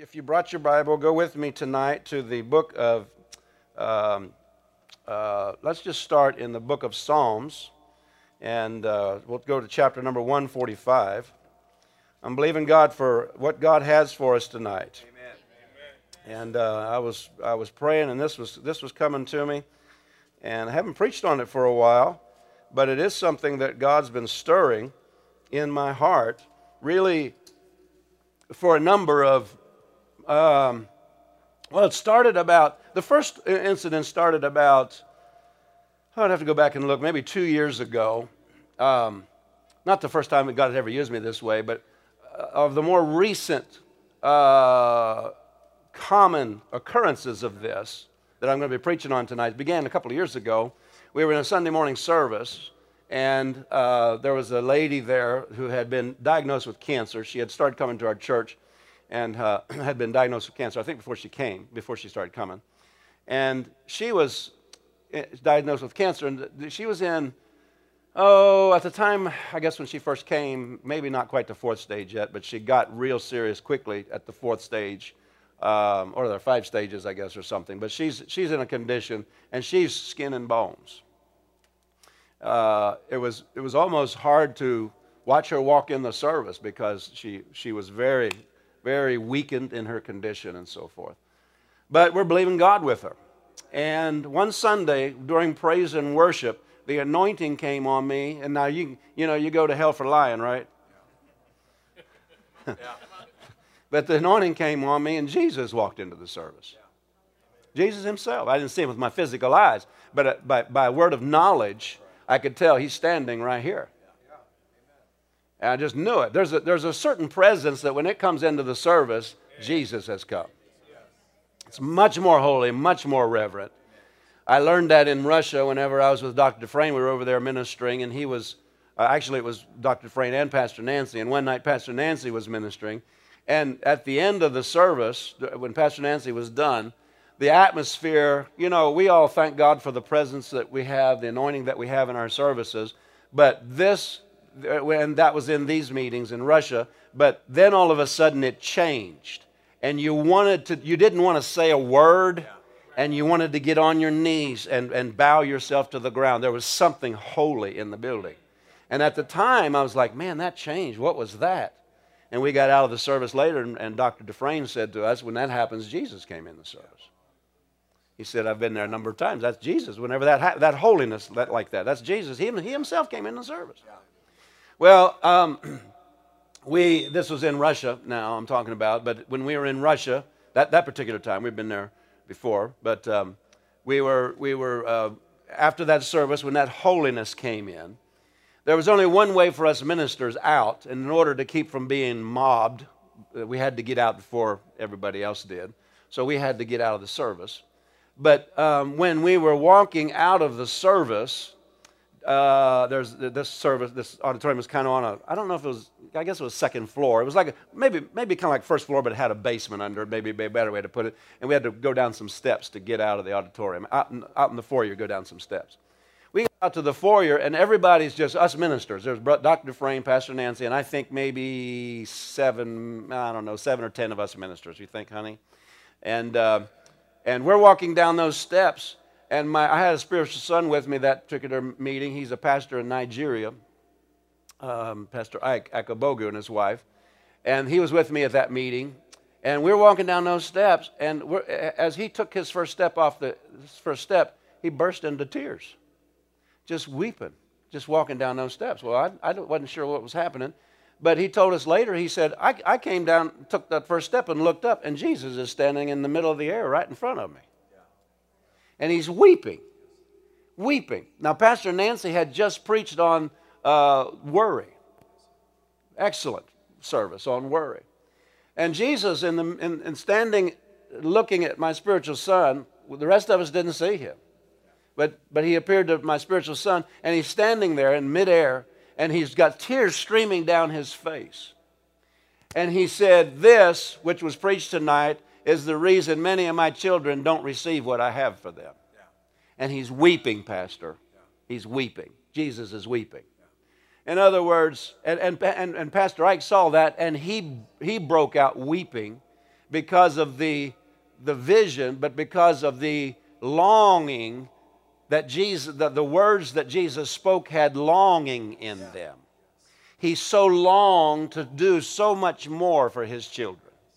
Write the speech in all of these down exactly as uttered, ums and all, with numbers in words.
if you brought your Bible, go with me tonight to the book of, um, uh, let's just start in the book of Psalms, and uh, we'll go to chapter number one forty-five. I'm believing God for what God has for us tonight. Amen. And uh, I was I was praying, and this was this was coming to me, and I haven't preached on it for a while, but it is something that God's been stirring in my heart, really, for a number of. Um, well, it started about the first incident started about. I'd have to go back and look, maybe two years ago. Um, not the first time that God had ever used me this way, but of the more recent uh, common occurrences of this that I'm going to be preaching on tonight. It began a couple of years ago. We were in a Sunday morning service, and uh, there was a lady there who had been diagnosed with cancer. She had started coming to our church and uh, had been diagnosed with cancer, I think before she came, before she started coming. And she was diagnosed with cancer, and she was in, oh, at the time, I guess when she first came, maybe not quite the fourth stage yet, but she got real serious quickly at the fourth stage, um, or there are five stages, I guess, or something. But she's she's in a condition, and she's skin and bones. Uh, it was it was almost hard to watch her walk in the service because she she was very, very weakened in her condition and so forth. But we're believing God with her. And one Sunday during praise and worship, the anointing came on me, and now you you know you go to hell for lying, right? Yeah. But the anointing came on me, and Jesus walked into the service. Yeah. Jesus himself. I didn't see him with my physical eyes, but uh, by by word of knowledge, I could tell he's standing right here. Yeah. And I just knew it. There's a there's a certain presence that when it comes into the service, yeah. Jesus has come. It's much more holy, much more reverent. I learned that in Russia whenever I was with Doctor Dufresne. We were over there ministering, and he was, uh, actually it was Doctor Dufresne and Pastor Nancy, and one night Pastor Nancy was ministering, and at the end of the service, when Pastor Nancy was done, the atmosphere, you know, we all thank God for the presence that we have, the anointing that we have in our services, but this, and that was in these meetings in Russia, but then all of a sudden it changed, and you wanted to, you didn't want to say a word, and you wanted to get on your knees and, and bow yourself to the ground. There was something holy in the building. And at the time, I was like, man, that changed. What was that? And we got out of the service later, and, and Doctor Dufresne said to us, when that happens, Jesus came in the service. He said, I've been there a number of times. That's Jesus. Whenever that ha- that holiness that, like that, that's Jesus. He, he himself came in the service. Yeah. Well, um, we this was in Russia now I'm talking about, but when we were in Russia, that, that particular time, we've been there before, but um, we were, we were uh, after that service, when that holiness came in, there was only one way for us ministers out, and in order to keep from being mobbed, we had to get out before everybody else did, so we had to get out of the service. But um, when we were walking out of the service, uh, there's this service, this auditorium was kind of on a, I don't know if it was, I guess it was second floor. It was like, a, maybe maybe kind of like first floor, but it had a basement under it, maybe a better way to put it. And we had to go down some steps to get out of the auditorium. Out in, out in the foyer, go down some steps. We got out to the foyer, and everybody's just, us ministers. There's Doctor Dufresne, Pastor Nancy, and I think maybe seven, I don't know, seven or ten of us ministers, you think, honey? And uh, and we're walking down those steps, and my I had a spiritual son with me that particular meeting. He's a pastor in Nigeria. Um, Pastor Ike Akabogu and his wife, and he was with me at that meeting, and we were walking down those steps, and we're, as he took his first step off the his first step, he burst into tears, just weeping, just walking down those steps. Well, I, I wasn't sure what was happening, but he told us later, he said, I, I came down, took that first step and looked up, and Jesus is standing in the middle of the air right in front of me, yeah. And he's weeping, weeping. Now, Pastor Nancy had just preached on Uh, worry. Excellent service on worry. And Jesus, in, the, in, in standing, looking at my spiritual son, the rest of us didn't see him. But, but he appeared to my spiritual son, and he's standing there in midair, and he's got tears streaming down his face. And he said, this, which was preached tonight, is the reason many of my children don't receive what I have for them. Yeah. And he's weeping, Pastor. Yeah. He's weeping. Jesus is weeping. In other words, and, and, and, and Pastor Ike saw that, and he, he broke out weeping because of the, the vision, but because of the longing that Jesus, the, the words that Jesus spoke had longing in them. He so longed to do so much more for his children.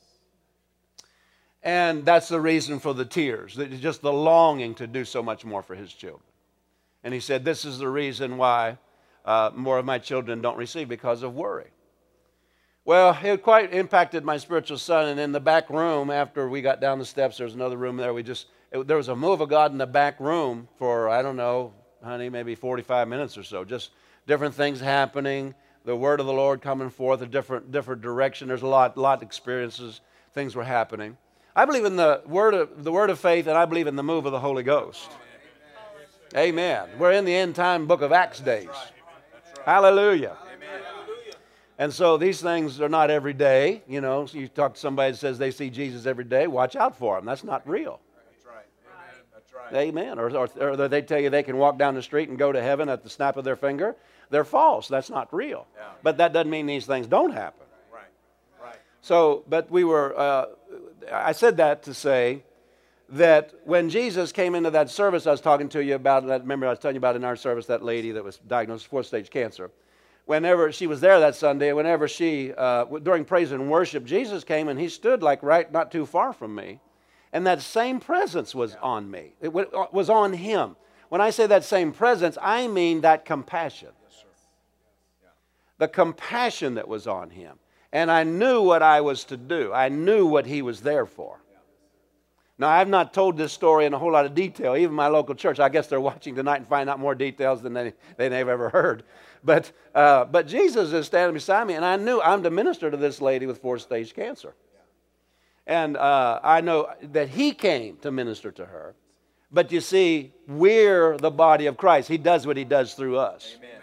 And that's the reason for the tears, just the longing to do so much more for his children. And he said, this is the reason why uh, more of my children don't receive, because of worry. Well, it quite impacted my spiritual son. And in the back room, after we got down the steps, there's another room there. We just, it, there was a move of God in the back room for, I don't know, honey, maybe forty-five minutes or so. Just different things happening, the word of the Lord coming forth, a different, different direction. There's a lot, lot of experiences, things were happening. I believe in the word of, the word of faith, and I believe in the move of the Holy Ghost. Amen. Amen. We're in the end time book of Acts days. That's right. That's right. Hallelujah. Amen. And so these things are not every day. You know, so you talk to somebody that says they see Jesus every day, watch out for them. That's not real. That's right. Amen. That's right. Amen. Or, or, or they tell you they can walk down the street and go to heaven at the snap of their finger. They're false. That's not real. Yeah. But that doesn't mean these things don't happen. Right. Right. So, but we were... Uh, I said that to say that when Jesus came into that service I was talking to you about, that, remember I was telling you about in our service, that lady that was diagnosed with fourth stage cancer. Whenever she was there that Sunday, whenever she, uh, during praise and worship, Jesus came and he stood like right not too far from me. And that same presence was on me. It was on him. When I say that same presence, I mean that compassion. Yes, sir. Yeah. The compassion that was on him. And I knew what I was to do. I knew what he was there for. Now, I've not told this story in a whole lot of detail. Even my local church, I guess they're watching tonight and find out more details than they, than they've ever heard. But, uh, but Jesus is standing beside me, and I knew I'm to minister to this lady with fourth-stage cancer. And uh, I know that he came to minister to her. But you see, we're the body of Christ. He does what he does through us. Amen.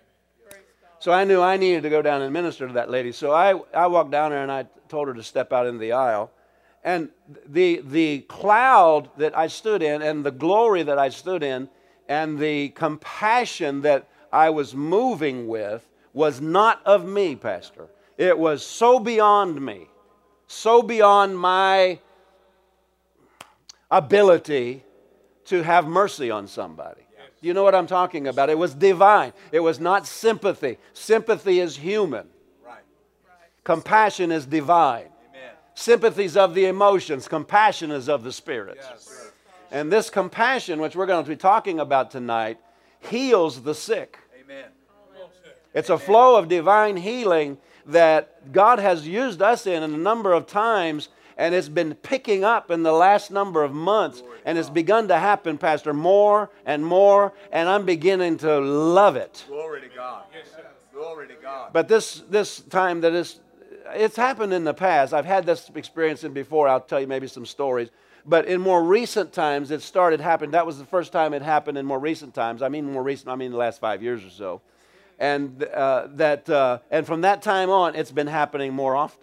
So I knew I needed to go down and minister to that lady. So I, I walked down there and I told her to step out into the aisle. And the, the cloud that I stood in and the glory that I stood in and the compassion that I was moving with was not of me, Pastor. It was so beyond me, so beyond my ability to have mercy on somebody. You know what I'm talking about? It was divine. It was not sympathy. Sympathy is human. Right. Compassion is divine. Amen. Sympathy is of the emotions. Compassion is of the Spirit. Yes. And this compassion, which we're going to be talking about tonight, heals the sick. Amen. It's a flow of divine healing that God has used us in a number of times, and it's been picking up in the last number of months. And it's begun to happen, Pastor, more and more. And I'm beginning to love it. Glory to God. Glory to God. But this, this time that is, it's happened in the past. I've had this experience in before. I'll tell you maybe some stories. But in more recent times, it started happening. That was the first time it happened in more recent times. I mean more recent, I mean the last five years or so. And, uh, that, uh, and from that time on, it's been happening more often.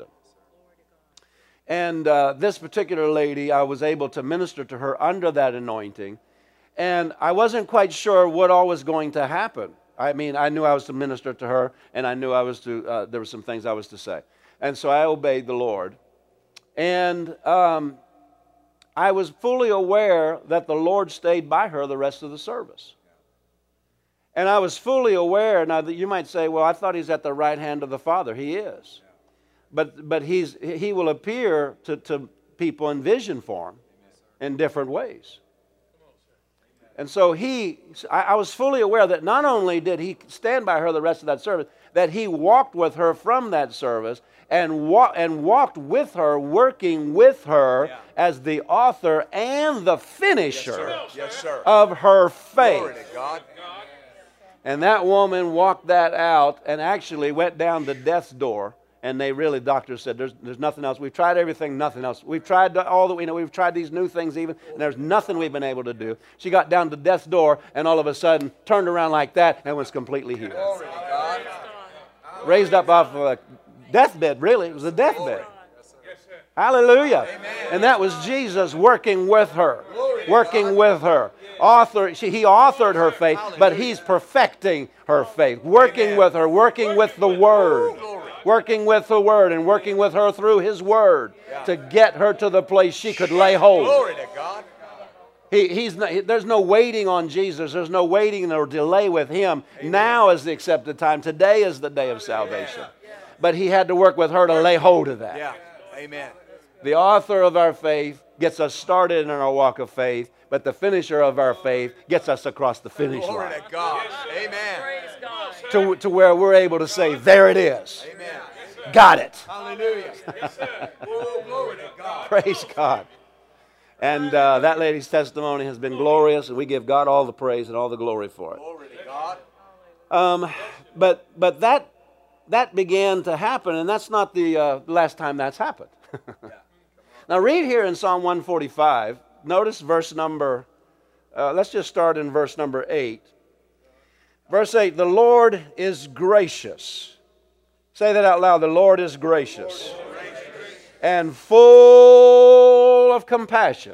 And uh, this particular lady, I was able to minister to her under that anointing. And I wasn't quite sure what all was going to happen. I mean, I knew I was to minister to her, and I knew I was to, uh, there were some things I was to say. And so I obeyed the Lord. And um, I was fully aware that the Lord stayed by her the rest of the service. And I was fully aware, now that you might say, well, I thought he's at the right hand of the Father. He is. But, but he's, he will appear to, to people in vision form in different ways. And so he, I, I was fully aware that not only did he stand by her the rest of that service, that he walked with her from that service and, wa- and walked with her, working with her yeah. as the author and the finisher yes, sir. Yes, sir. of her faith. Glory to God. And that woman walked that out and actually went down to death's door. And they really, doctors said, there's, there's nothing else. We've tried everything, nothing else. We've tried all that we know. We've tried these new things even, and there's nothing we've been able to do. She got down to death's door, and all of a sudden turned around like that and was completely healed. Raised up off of a deathbed, really. It was a deathbed. Hallelujah. And that was Jesus working with her. Working with her. Author, she, he authored her faith, but he's perfecting her faith. Working with her. Working with the Word. working with the Word and working with her through His Word to get her to the place she could lay hold. Glory to God. He, he's not, he, there's no waiting on Jesus. There's no waiting or delay with Him. Amen. Now is the accepted time. Today is the day of salvation. Yeah. But He had to work with her to lay hold of that. Yeah. Amen. The author of our faith gets us started in our walk of faith, but the finisher of our faith gets us across the finish line. Glory to God. Amen. To, to where we're able to say, there it is. Amen. Got it. Hallelujah. Oh, glory to God. Praise God. And uh, that lady's testimony has been glorious, and we give God all the praise and all the glory for it. Glory to God. Um, but but that that began to happen, and that's not the uh, last time that's happened. Now read here in Psalm one forty-five. Notice verse number, uh, let's just start in verse number eight. Verse eight, the Lord is gracious. Say that out loud. The Lord is gracious. And full of compassion.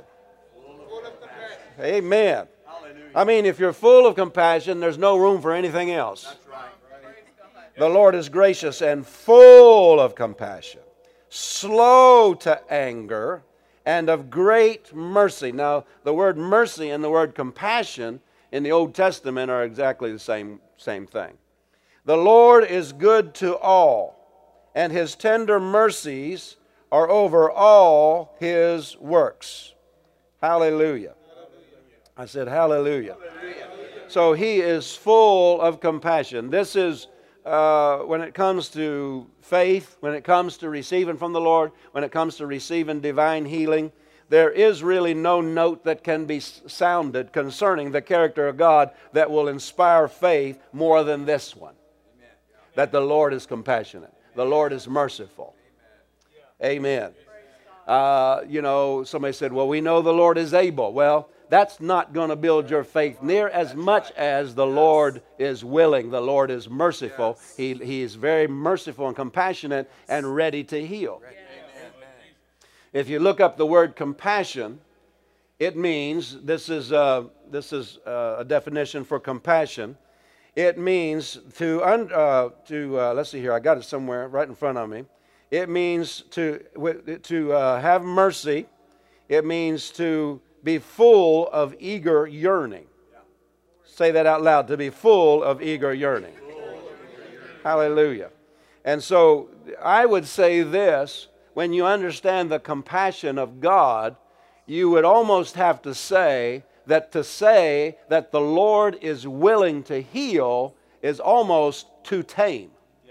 Amen. I mean, if you're full of compassion, there's no room for anything else. The Lord is gracious and full of compassion, slow to anger, and of great mercy. Now, the word mercy and the word compassion in the Old Testament are exactly the same, same thing. The Lord is good to all, and His tender mercies are over all His works. Hallelujah. I said hallelujah. So He is full of compassion. This is uh, when it comes to faith, when it comes to receiving from the Lord, when it comes to receiving divine healing, there is really no note that can be sounded concerning the character of God that will inspire faith more than this one. That the Lord is compassionate. The Lord is merciful. Amen. Uh, you know, somebody said, well, we know the Lord is able. Well, that's not going to build your faith near as much as the Lord is willing. The Lord is merciful. He, he is very merciful and compassionate and ready to heal. If you look up the word compassion, it means, this is, uh, this is uh, a definition for compassion. It means to, un, uh, to uh, let's see here, I got it somewhere right in front of me. It means to, to uh, have mercy. It means to be full of eager yearning. Say that out loud, to be full of eager yearning. Hallelujah. And so I would say this, when you understand the compassion of God, you would almost have to say that to say that the Lord is willing to heal is almost too tame.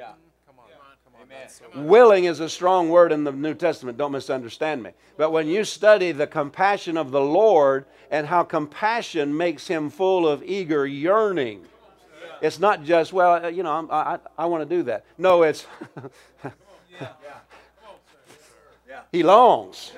Willing is a strong word in the New Testament, don't misunderstand me. But when you study the compassion of the Lord and how compassion makes Him full of eager yearning, it's not just, well, you know, I, I, I want to do that. No, it's, He longs.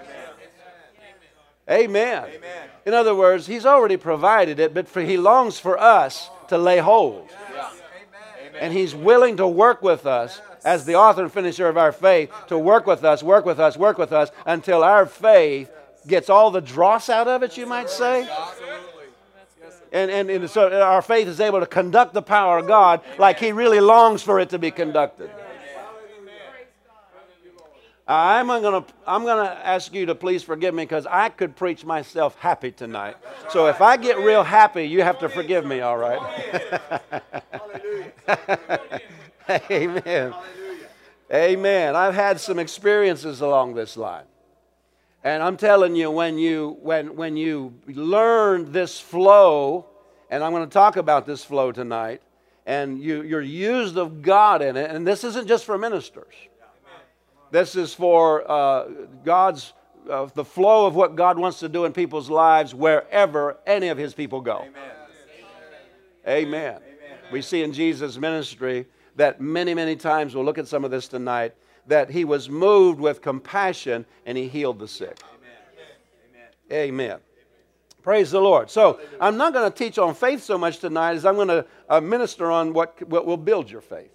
Amen. In other words, He's already provided it, but for, He longs for us to lay hold. And He's willing to work with us as the author and finisher of our faith, to work with us, work with us, work with us, until our faith gets all the dross out of it, you might say. And, and, and so our faith is able to conduct the power of God like He really longs for it to be conducted. I'm going to I'm going to ask you to please forgive me, because I could preach myself happy tonight. So if I get real happy, you have to forgive me, all right? Amen. Amen. I've had some experiences along this line. And I'm telling you, when you when when you learn this flow, and I'm going to talk about this flow tonight, and you, you're used of God in it, and this isn't just for ministers. This is for uh, God's, uh, the flow of what God wants to do in people's lives wherever any of His people go. Amen. Amen. Amen. We see in Jesus' ministry that many, many times, we'll look at some of this tonight, that He was moved with compassion and He healed the sick. Amen. Amen. Amen. Praise the Lord. So I'm not going to teach on faith so much tonight as I'm going to uh, minister on what, what will build your faith.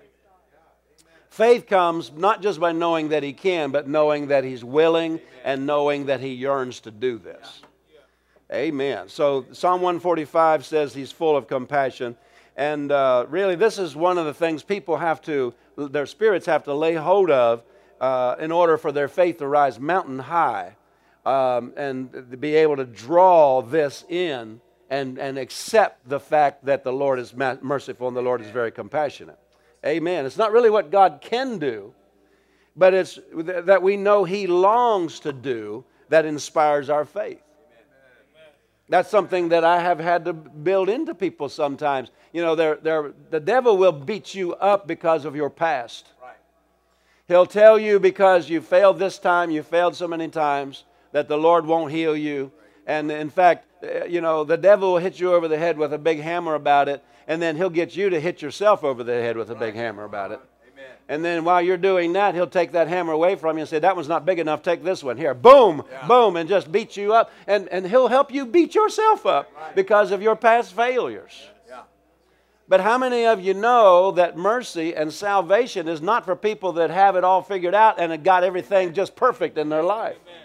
Faith comes not just by knowing that He can, but knowing that He's willing and knowing that He yearns to do this. Amen. So Psalm one forty-five says He's full of compassion. And uh, really, this is one of the things people have to, their spirits have to lay hold of uh, in order for their faith to rise mountain high um, and to be able to draw this in and, and accept the fact that the Lord is merciful and the Lord is very compassionate. Amen. It's not really what God can do, but it's that we know He longs to do that inspires our faith. That's something that I have had to build into people sometimes. You know, they're, they're, the devil will beat you up because of your past. Right. He'll tell you because you failed this time, you failed so many times, that the Lord won't heal you. And in fact, you know, the devil will hit you over the head with a big hammer about it, and then he'll get you to hit yourself over the head with a big hammer about it. Amen. And then while you're doing that, he'll take that hammer away from you and say, that one's not big enough, take this one. Here, boom, yeah. boom, and just beat you up. And, and he'll help you beat yourself up right. because of your past failures. Yeah. But how many of you know that mercy and salvation is not for people that have it all figured out and have got everything just perfect in their life? Amen.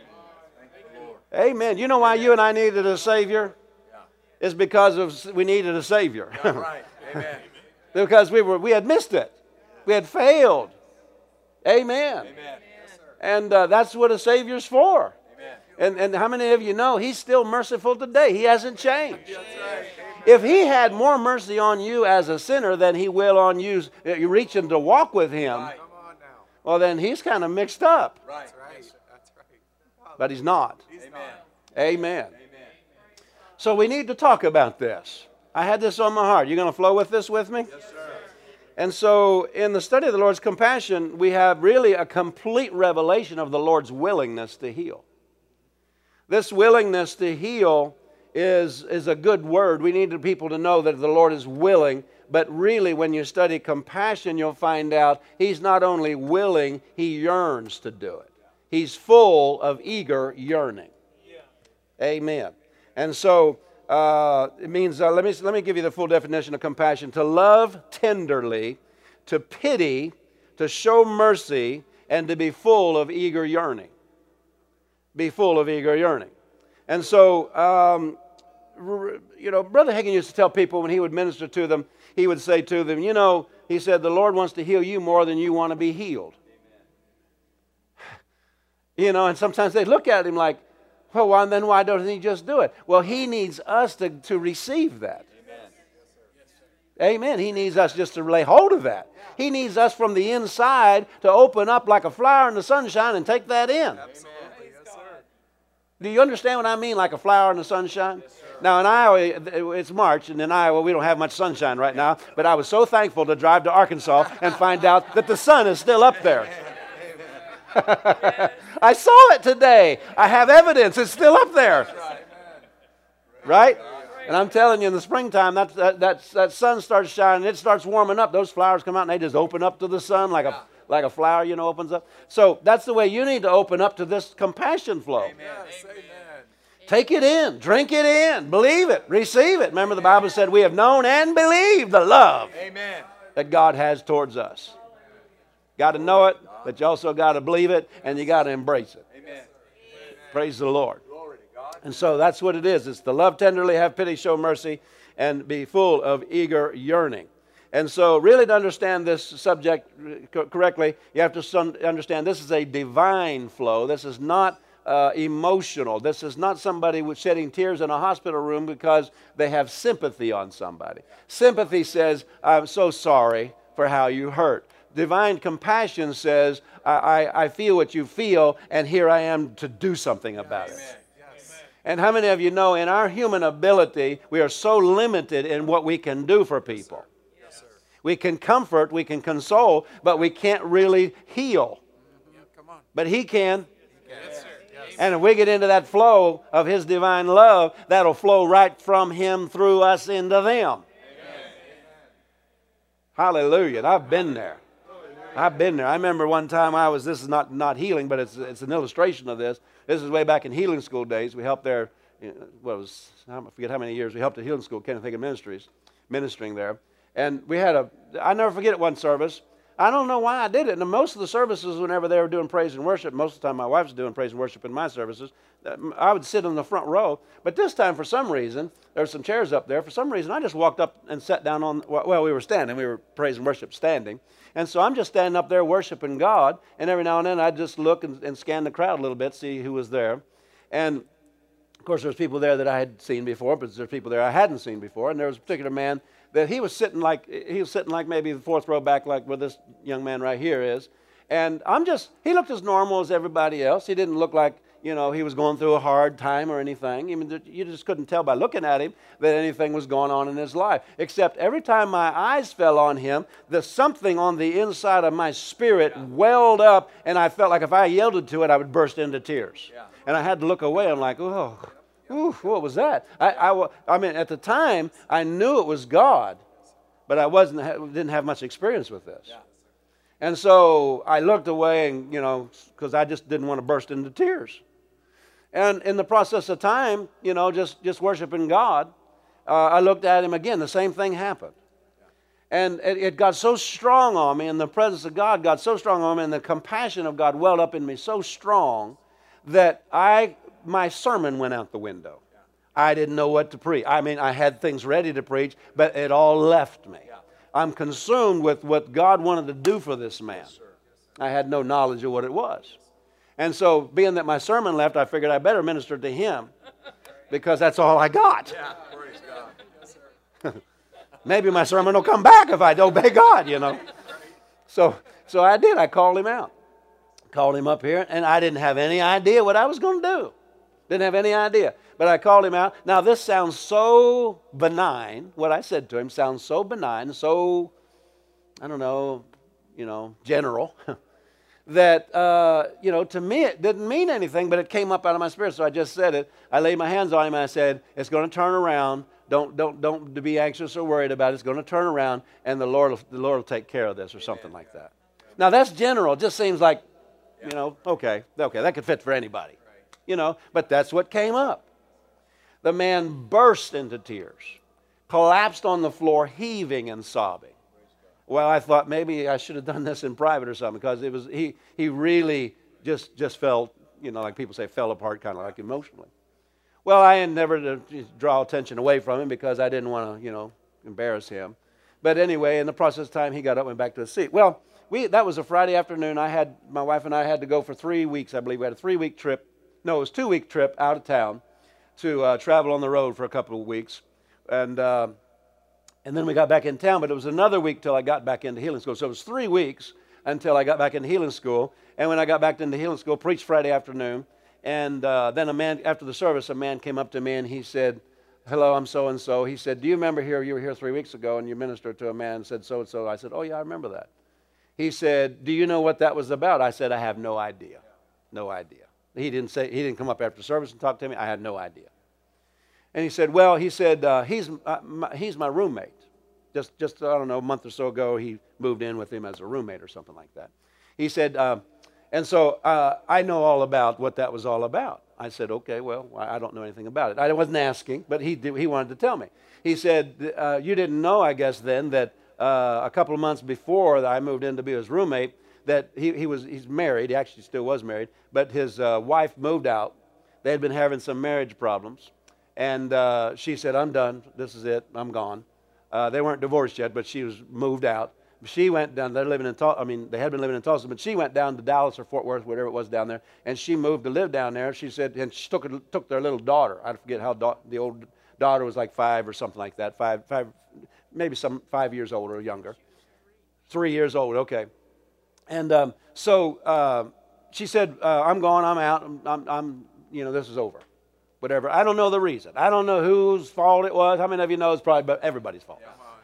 Amen. You know why you and I needed a Savior? Yeah. It's because of we needed a Savior. Yeah, right. Amen. Because we were we had missed it. We had failed. Amen. Amen. Yes, and uh, that's what a Savior's for. Amen. And, and how many of you know He's still merciful today? He hasn't changed. That's right. If He had more mercy on you as a sinner than He will on you reaching to walk with Him, right. well, then He's kind of mixed up. Right. That's right. That's right. But He's not. Amen. Amen. Amen. So we need to talk about this. I had this on my heart. You going to flow with this with me? Yes, sir. And so in the study of the Lord's compassion, we have really a complete revelation of the Lord's willingness to heal. This willingness to heal is, is a good word. We need people to know that the Lord is willing, but really when you study compassion, you'll find out He's not only willing, He yearns to do it. He's full of eager yearning. Yeah. Amen. And so uh, it means, uh, let me, let me give you the full definition of compassion. To love tenderly, to pity, to show mercy, and to be full of eager yearning. Be full of eager yearning. And so, um, you know, Brother Hagin used to tell people when he would minister to them, he would say to them, you know, he said, the Lord wants to heal you more than you want to be healed. You know, and sometimes they look at him like, well, why, then why doesn't He just do it? Well, He needs us to, to receive that. Amen. Amen. He needs us just to lay hold of that. He needs us from the inside to open up like a flower in the sunshine and take that in. Absolutely. Yes, sir. Do you understand what I mean, like a flower in the sunshine? Yes, now, in Iowa, it's March, and in Iowa, we don't have much sunshine right now, but I was so thankful to drive to Arkansas and find out that the sun is still up there. I saw it today. I have evidence. It's still up there. Right? And I'm telling you, in the springtime, that, that, that, that sun starts shining. It starts warming up. Those flowers come out, and they just open up to the sun like a, like a flower, you know, opens up. So that's the way you need to open up to this compassion flow. Amen. Take it in. Drink it in. Believe it. Receive it. Remember, the Bible said we have known and believed the love Amen. That God has towards us. Got to know it, but you also got to believe it, and you got to embrace it. Amen. Praise the Lord. And so that's what it is. It's to love tenderly, have pity, show mercy, and be full of eager yearning. And so really to understand this subject correctly, you have to understand this is a divine flow. This is not uh, emotional. This is not somebody with shedding tears in a hospital room because they have sympathy on somebody. Sympathy says, I'm so sorry for how you hurt. Divine compassion says, I, I, I feel what you feel, and here I am to do something about it. Yes. And how many of you know in our human ability, we are so limited in what we can do for people? Yes, sir. We can comfort, we can console, but we can't really heal. Yeah, come on. But He can. Yes, sir. Yes. And if we get into that flow of His divine love, that'll flow right from Him through us into them. Amen. Hallelujah. And I've been there. I've been there. I remember one time I was, this is not, not healing, but it's, it's an illustration of this. This is way back in healing school days. We helped there, you know, what it was, I forget how many years, we helped at healing school, Kenneth Hagin Ministries, ministering there. And we had a, I never forget it, one service. I don't know why I did it. And most of the services, whenever they were doing praise and worship, most of the time my wife was doing praise and worship in my services, I would sit in the front row. But this time, for some reason, there were some chairs up there. For some reason, I just walked up and sat down on, well, we were standing. We were praise and worship standing. And so I'm just standing up there worshiping God. And every now and then, I'd just look and, and scan the crowd a little bit, see who was there. And, of course, there's people there that I had seen before, but there's people there I hadn't seen before. And there was a particular man that he was sitting like, he was sitting like maybe the fourth row back, like where this young man right here is. And I'm just, he looked as normal as everybody else. He didn't look like, you know, he was going through a hard time or anything. I mean, you just couldn't tell by looking at him that anything was going on in his life. Except every time my eyes fell on him, there's something on the inside of my spirit yeah. welled up, and I felt like if I yielded to it, I would burst into tears. Yeah. And I had to look away. I'm like, oh. Ooh, what was that? I, I, I mean, at the time, I knew it was God, but I wasn't didn't have much experience with this. Yeah. And so I looked away, and you know, because I just didn't want to burst into tears. And in the process of time, you know, just just worshiping God, uh, I looked at him again. The same thing happened, and it, it got so strong on me, and the presence of God got so strong on me, and the compassion of God welled up in me so strong that I. my sermon went out the window. Yeah. I didn't know what to preach. I mean, I had things ready to preach, but it all left me. Yeah. I'm consumed with what God wanted to do for this man. Yes, I had no knowledge of what it was. And so, being that my sermon left, I figured I better minister to him because that's all I got. Yeah. Praise God. Yes, sir. Maybe my sermon will come back if I obey God, you know. So, so I did. I called him out. Called him up here, and I didn't have any idea what I was going to do. Didn't have any idea. But I called him out. Now, this sounds so benign. What I said to him sounds so benign, so, I don't know, you know, general, that, uh, you know, to me it didn't mean anything, but it came up out of my spirit. So I just said it. I laid my hands on him, and I said, it's going to turn around. Don't, don't, don't be anxious or worried about it. It's going to turn around, and the Lord will, the Lord will take care of this or something like that. Now, that's general. It just seems like, you know, okay, okay, that could fit for anybody. You know, but that's what came up. The man burst into tears, collapsed on the floor, heaving and sobbing. Well, I thought maybe I should have done this in private or something, because it was he he really just just felt, you know, like people say, fell apart, kind of like emotionally. Well, I endeavored to draw attention away from him because I didn't want to, you know, embarrass him. But anyway, in the process of time, he got up and went back to his seat. Well, we that was a Friday afternoon. I had my wife and I had to go for three weeks. I believe we had a three-week trip. No, it was a two-week trip out of town to uh, travel on the road for a couple of weeks. And uh, and then we got back in town, but it was another week till I got back into healing school. So it was three weeks until I got back into healing school. And when I got back into healing school, preached Friday afternoon. And uh, then a man, after the service, a man came up to me and he said, hello, I'm so-and-so. He said, do you remember here, you were here three weeks ago and you ministered to a man and said so-and-so. I said, oh, yeah, I remember that. He said, do you know what that was about? I said, I have no idea. No idea. He didn't say, he didn't come up after service and talk to me. I had no idea. And he said, well, he said, uh, he's, uh, my, he's my roommate. Just, just, I don't know, a month or so ago, he moved in with him as a roommate or something like that. He said, uh, and so uh, I know all about what that was all about. I said, okay, well, I don't know anything about it. I wasn't asking, but he, did, he wanted to tell me. He said, uh, you didn't know, I guess, then, that uh, a couple of months before that I moved in to be his roommate, that he, he was he's married. He actually still was married, but his uh, wife moved out. They had been having some marriage problems, and uh, she said, I'm done. This is it. I'm gone. Uh, they weren't divorced yet, but she was moved out. She went down. They're living in Tulsa. I mean, they had been living in Tulsa, but she went down to Dallas or Fort Worth, whatever it was down there, and she moved to live down there. She said, and she took took their little daughter. I forget how da- the old daughter was, like five or something like that. Five, five, maybe some five years old or younger. Three years old. Okay. And um, so uh, she said, uh, I'm gone, I'm out, I'm, I'm, I'm, you know, this is over. Whatever. I don't know the reason. I don't know whose fault it was. How many of you know it's probably but everybody's fault?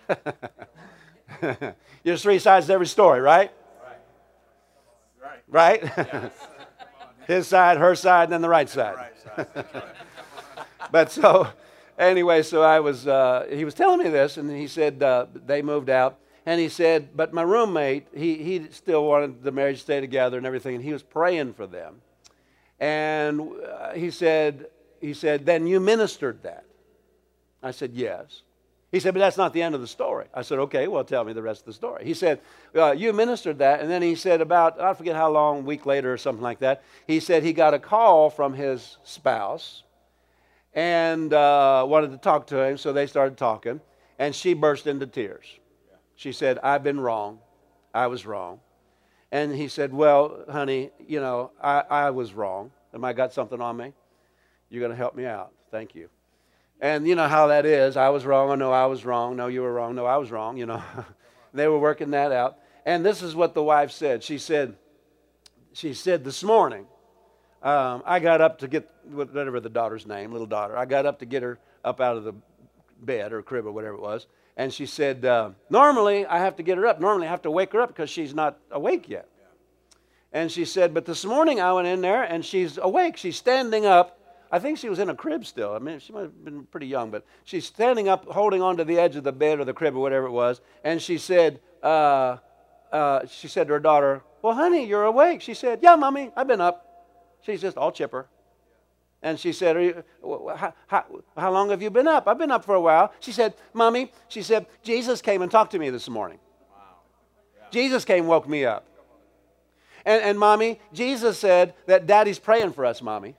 Yeah. There's three sides to every story, right? Right. Right? Yes. His side, her side, and then the right side. The right side. But so, anyway, so I was, uh, he was telling me this, and he said uh, they moved out. And he said, but my roommate, he, he still wanted the marriage to stay together and everything, and he was praying for them. And uh, he said, he said, then you ministered that. I said, yes. He said, but that's not the end of the story. I said, okay, well, tell me the rest of the story. He said, uh, you ministered that. And then he said about, I forget how long, a week later or something like that, he said he got a call from his spouse and uh, wanted to talk to him. So they started talking. And she burst into tears. She said, I've been wrong. I was wrong. And he said, well, honey, you know, I, I was wrong. Am I got something on me? You're going to help me out. Thank you. And you know how that is. I was wrong. Oh, no, I was wrong. No, you were wrong. No, I was wrong. You know, they were working that out. And this is what the wife said. She said, she said, this morning, um, I got up to get, whatever the daughter's name, little daughter, I got up to get her up out of the bed or crib or whatever it was. And she said, uh, normally I have to get her up. Normally I have to wake her up because she's not awake yet. And she said, but this morning I went in there and she's awake. She's standing up. I think she was in a crib still. I mean, she might have been pretty young, but she's standing up, holding onto the edge of the bed or the crib or whatever it was. And she said, uh, uh, she said to her daughter, well, honey, you're awake. She said, yeah, Mommy, I've been up. She's just all chipper. And she said, Are you, how, how, how long have you been up? I've been up for a while. She said, Mommy, she said, Jesus came and talked to me this morning. Wow. Yeah. Jesus came and woke me up. And, and Mommy, Jesus said that Daddy's praying for us, Mommy.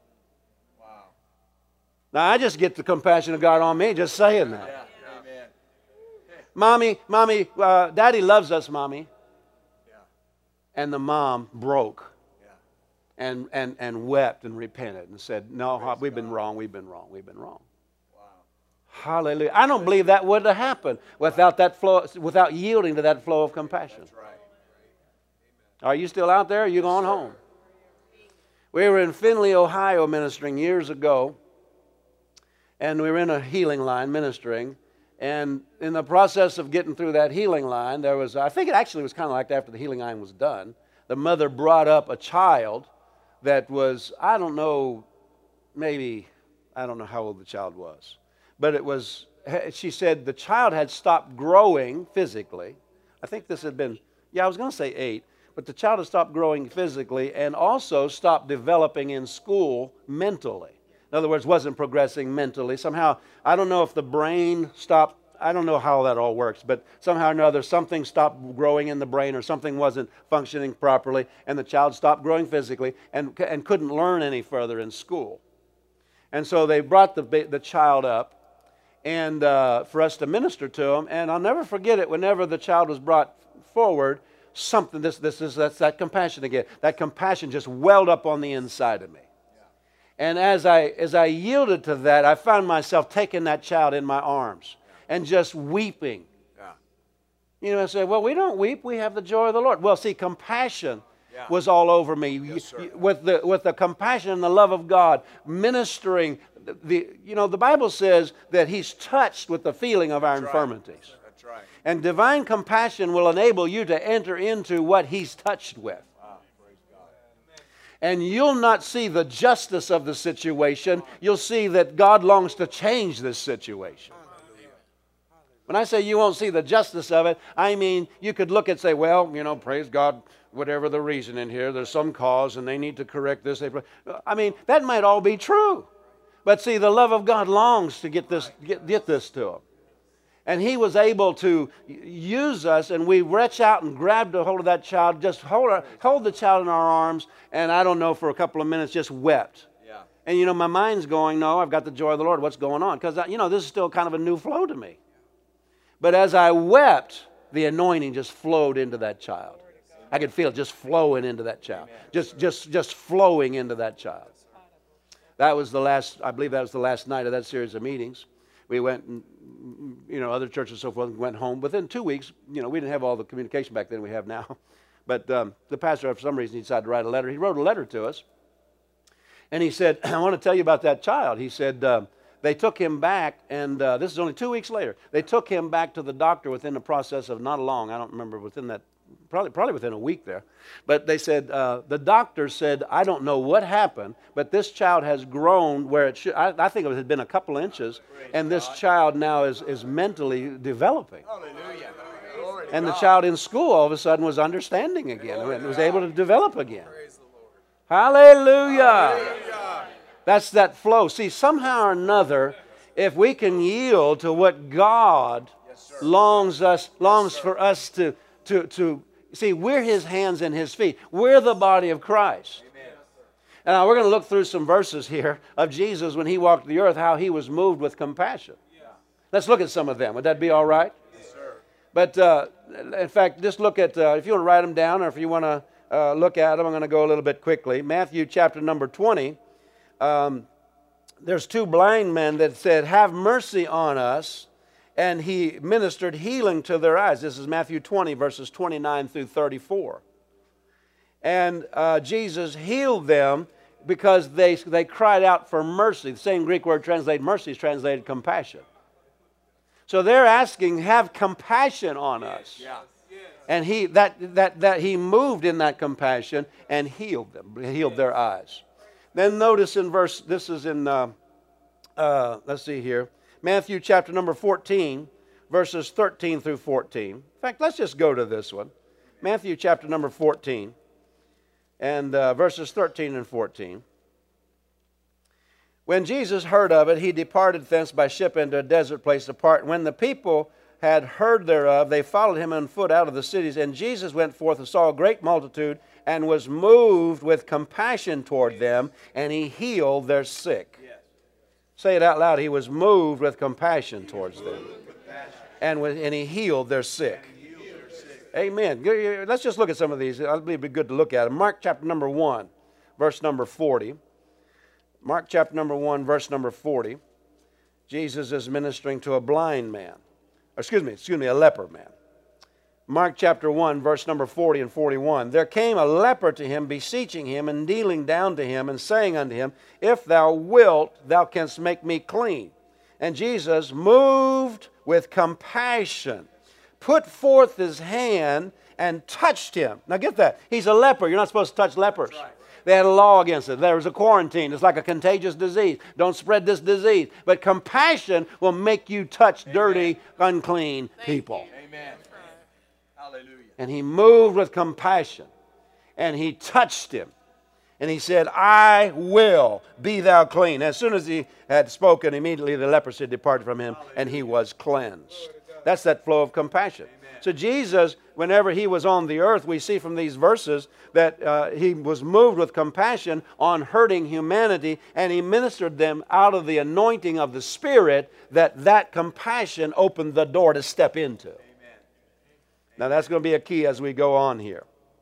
Now, I just get the compassion of God on me just saying that. Yeah. Amen. Mommy, Mommy, uh, Daddy loves us, Mommy. Yeah. And the mom broke yeah. and, and, and wept and repented and said, no, Praise we've God. been wrong, we've been wrong, we've been wrong. Wow. Hallelujah. I don't believe that would have happened without that flow, without yielding to that flow of compassion. That's right. Are you still out there or are you going home? We were in Findlay, Ohio ministering years ago. And we were in a healing line ministering. And in the process of getting through that healing line, there was, I think it actually was kind of like after the healing line was done, the mother brought up a child that was, I don't know, maybe, I don't know how old the child was. But it was, she said the child had stopped growing physically. I think this had been, yeah, I was going to say eight. But the child had stopped growing physically and also stopped developing in school mentally. In other words, wasn't progressing mentally. Somehow, I don't know if the brain stopped, I don't know how that all works, but somehow or another, something stopped growing in the brain or something wasn't functioning properly, and the child stopped growing physically and, and couldn't learn any further in school. And so they brought the, the child up and uh, for us to minister to him, and I'll never forget it, whenever the child was brought forward, something, this, this is, that's that compassion again. That compassion just welled up on the inside of me. And as I, as I yielded to that, I found myself taking that child in my arms and just weeping. Yeah. You know, I say, well, we don't weep. We have the joy of the Lord. Well, see, compassion yeah. was all over me. Yes, you, with, the, with the compassion and the love of God, ministering. The, you know, the Bible says that He's touched with the feeling of our That's infirmities. Right. That's right. And divine compassion will enable you to enter into what He's touched with. And you'll not see the justice of the situation. You'll see that God longs to change this situation. When I say you won't see the justice of it, I mean you could look and say, well, you know, praise God, whatever the reason in here, there's some cause and they need to correct this. I mean, that might all be true. But see, the love of God longs to get this, get, get this to Him. And He was able to use us, and we reached out and grabbed a hold of that child, just hold, our, hold the child in our arms, and I don't know, for a couple of minutes just wept. Yeah. And you know, my mind's going, no, I've got the joy of the Lord. What's going on? Because, you know, this is still kind of a new flow to me. But as I wept, the anointing just flowed into that child. I could feel it just flowing into that child. Just, just, just flowing into that child. That was the last, I believe that was the last night of that series of meetings. We went and, you know, other churches and so forth, went home. Within two weeks, you know, we didn't have all the communication back then we have now. But um, the pastor, for some reason, he decided to write a letter. He wrote a letter to us. And he said, I want to tell you about that child. He said, uh, they took him back, and uh, this is only two weeks later. They took him back to the doctor within the process of not long. I don't remember, within that, probably, probably within a week there. But they said, uh, the doctor said, I don't know what happened, but this child has grown where it should. I, I think it had been a couple inches, and this child now is, is mentally developing. Hallelujah. And the child in school all of a sudden was understanding again and was able to develop again. Hallelujah. Hallelujah. That's that flow. See, somehow or another, if we can yield to what God longs us longs for us to to to see, we're His hands and His feet. We're the body of Christ. And now we're going to look through some verses here of Jesus when He walked the earth, how He was moved with compassion. Let's look at some of them. Would that be all right? Yes, sir. But uh, in fact, just look at, uh, if you want to write them down or if you want to uh, look at them, I'm going to go a little bit quickly. Matthew chapter number twenty. Um, there's two blind men that said, "Have mercy on us." And He ministered healing to their eyes. This is Matthew twenty, verses twenty-nine through thirty-four. And uh, Jesus healed them because they, they cried out for mercy. The same Greek word translated mercy is translated compassion. So they're asking, have compassion on us. Yeah. And he that that that he moved in that compassion and healed them, healed their eyes. Then notice in verse, this is in, uh, uh, let's see here, Matthew chapter number fourteen, verses thirteen through fourteen. In fact, let's just go to this one. Matthew chapter number fourteen, and uh, verses thirteen and fourteen. When Jesus heard of it, He departed thence by ship into a desert place apart. When the people had heard thereof, they followed Him on foot out of the cities. And Jesus went forth and saw a great multitude, and was moved with compassion toward them, and He healed their sick. Yes. Say it out loud. He was moved with compassion towards them, and, with, and He healed their sick. Amen. Let's just look at some of these. It'll be good to look at them. Mark chapter number one, verse number forty. Mark chapter number one, verse number forty. Jesus is ministering to a blind man. Or excuse me, excuse me, a leper man. Mark chapter one, verse number forty and forty-one. There came a leper to Him, beseeching Him, and kneeling down to Him, and saying unto Him, If thou wilt, thou canst make me clean. And Jesus, moved with compassion, put forth His hand and touched him. Now get that. He's a leper. You're not supposed to touch lepers. Right. They had a law against it. There was a quarantine. It's like a contagious disease. Don't spread this disease. But compassion will make you touch Amen. Dirty, unclean Thank people. You. Amen. Hallelujah. And He moved with compassion. And He touched him. And He said, I will, be thou clean. As soon as He had spoken, immediately the leprosy departed from him, Hallelujah. And he was cleansed. That's that flow of compassion. Amen. So Jesus, whenever He was on the earth, we see from these verses that uh, He was moved with compassion on hurting humanity, and He ministered them out of the anointing of the Spirit, that that compassion opened the door to step into. Amen. Now that's going to be a key as we go on here.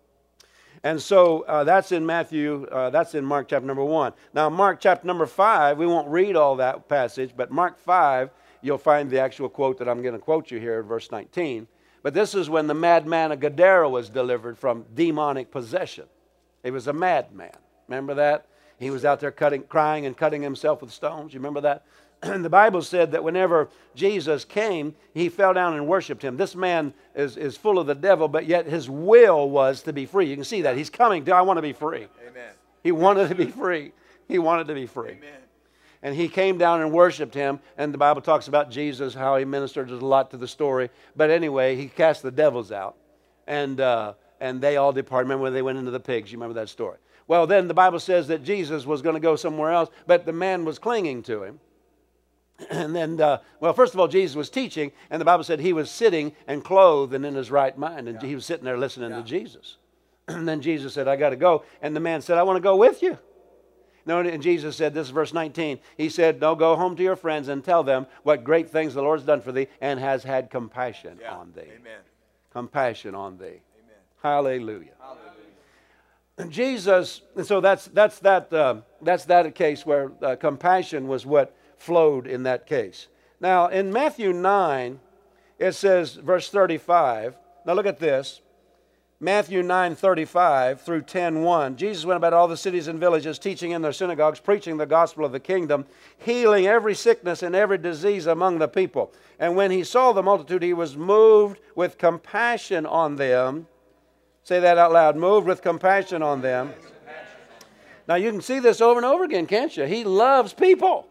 And so uh, that's in Matthew, uh, that's in Mark chapter number one. Now Mark chapter number five, we won't read all that passage, but Mark five, you'll find the actual quote that I'm going to quote you here in verse nineteen. But this is when the madman of Gadara was delivered from demonic possession. He was a madman. Remember that? He was out there cutting, crying and cutting himself with stones. You remember that? And the Bible said that whenever Jesus came, he fell down and worshiped Him. This man is, is full of the devil, but yet his will was to be free. You can see that. He's coming to, I want to be free. Amen. He wanted to be free. He wanted to be free. Amen. And he came down and worshiped Him. And the Bible talks about Jesus, how He ministered a lot to the story. But anyway, He cast the devils out. And, uh, and they all departed. Remember when they went into the pigs? You remember that story? Well, then the Bible says that Jesus was going to go somewhere else. But the man was clinging to Him. And then, uh, well, first of all, Jesus was teaching. And the Bible said He was sitting and clothed and in His right mind. And yeah. He was sitting there listening yeah. to Jesus. And then Jesus said, I got to go. And the man said, I want to go with you. No, and Jesus said, this is verse nineteen, He said, no, go home to your friends and tell them what great things the Lord's done for thee and has had compassion yeah. on thee. Amen. Compassion on thee. Amen. Hallelujah. Hallelujah. And Jesus, and so that's, that's, that, uh, that's that case where uh, compassion was what flowed in that case. Now, in Matthew nine, it says, verse thirty-five, now look at this. Matthew nine thirty-five through ten one. Jesus went about all the cities and villages, teaching in their synagogues, preaching the gospel of the kingdom, healing every sickness and every disease among the people. And when He saw the multitude, He was moved with compassion on them. Say that out loud. Moved with compassion on them. Now you can see this over and over again, can't you? He loves people.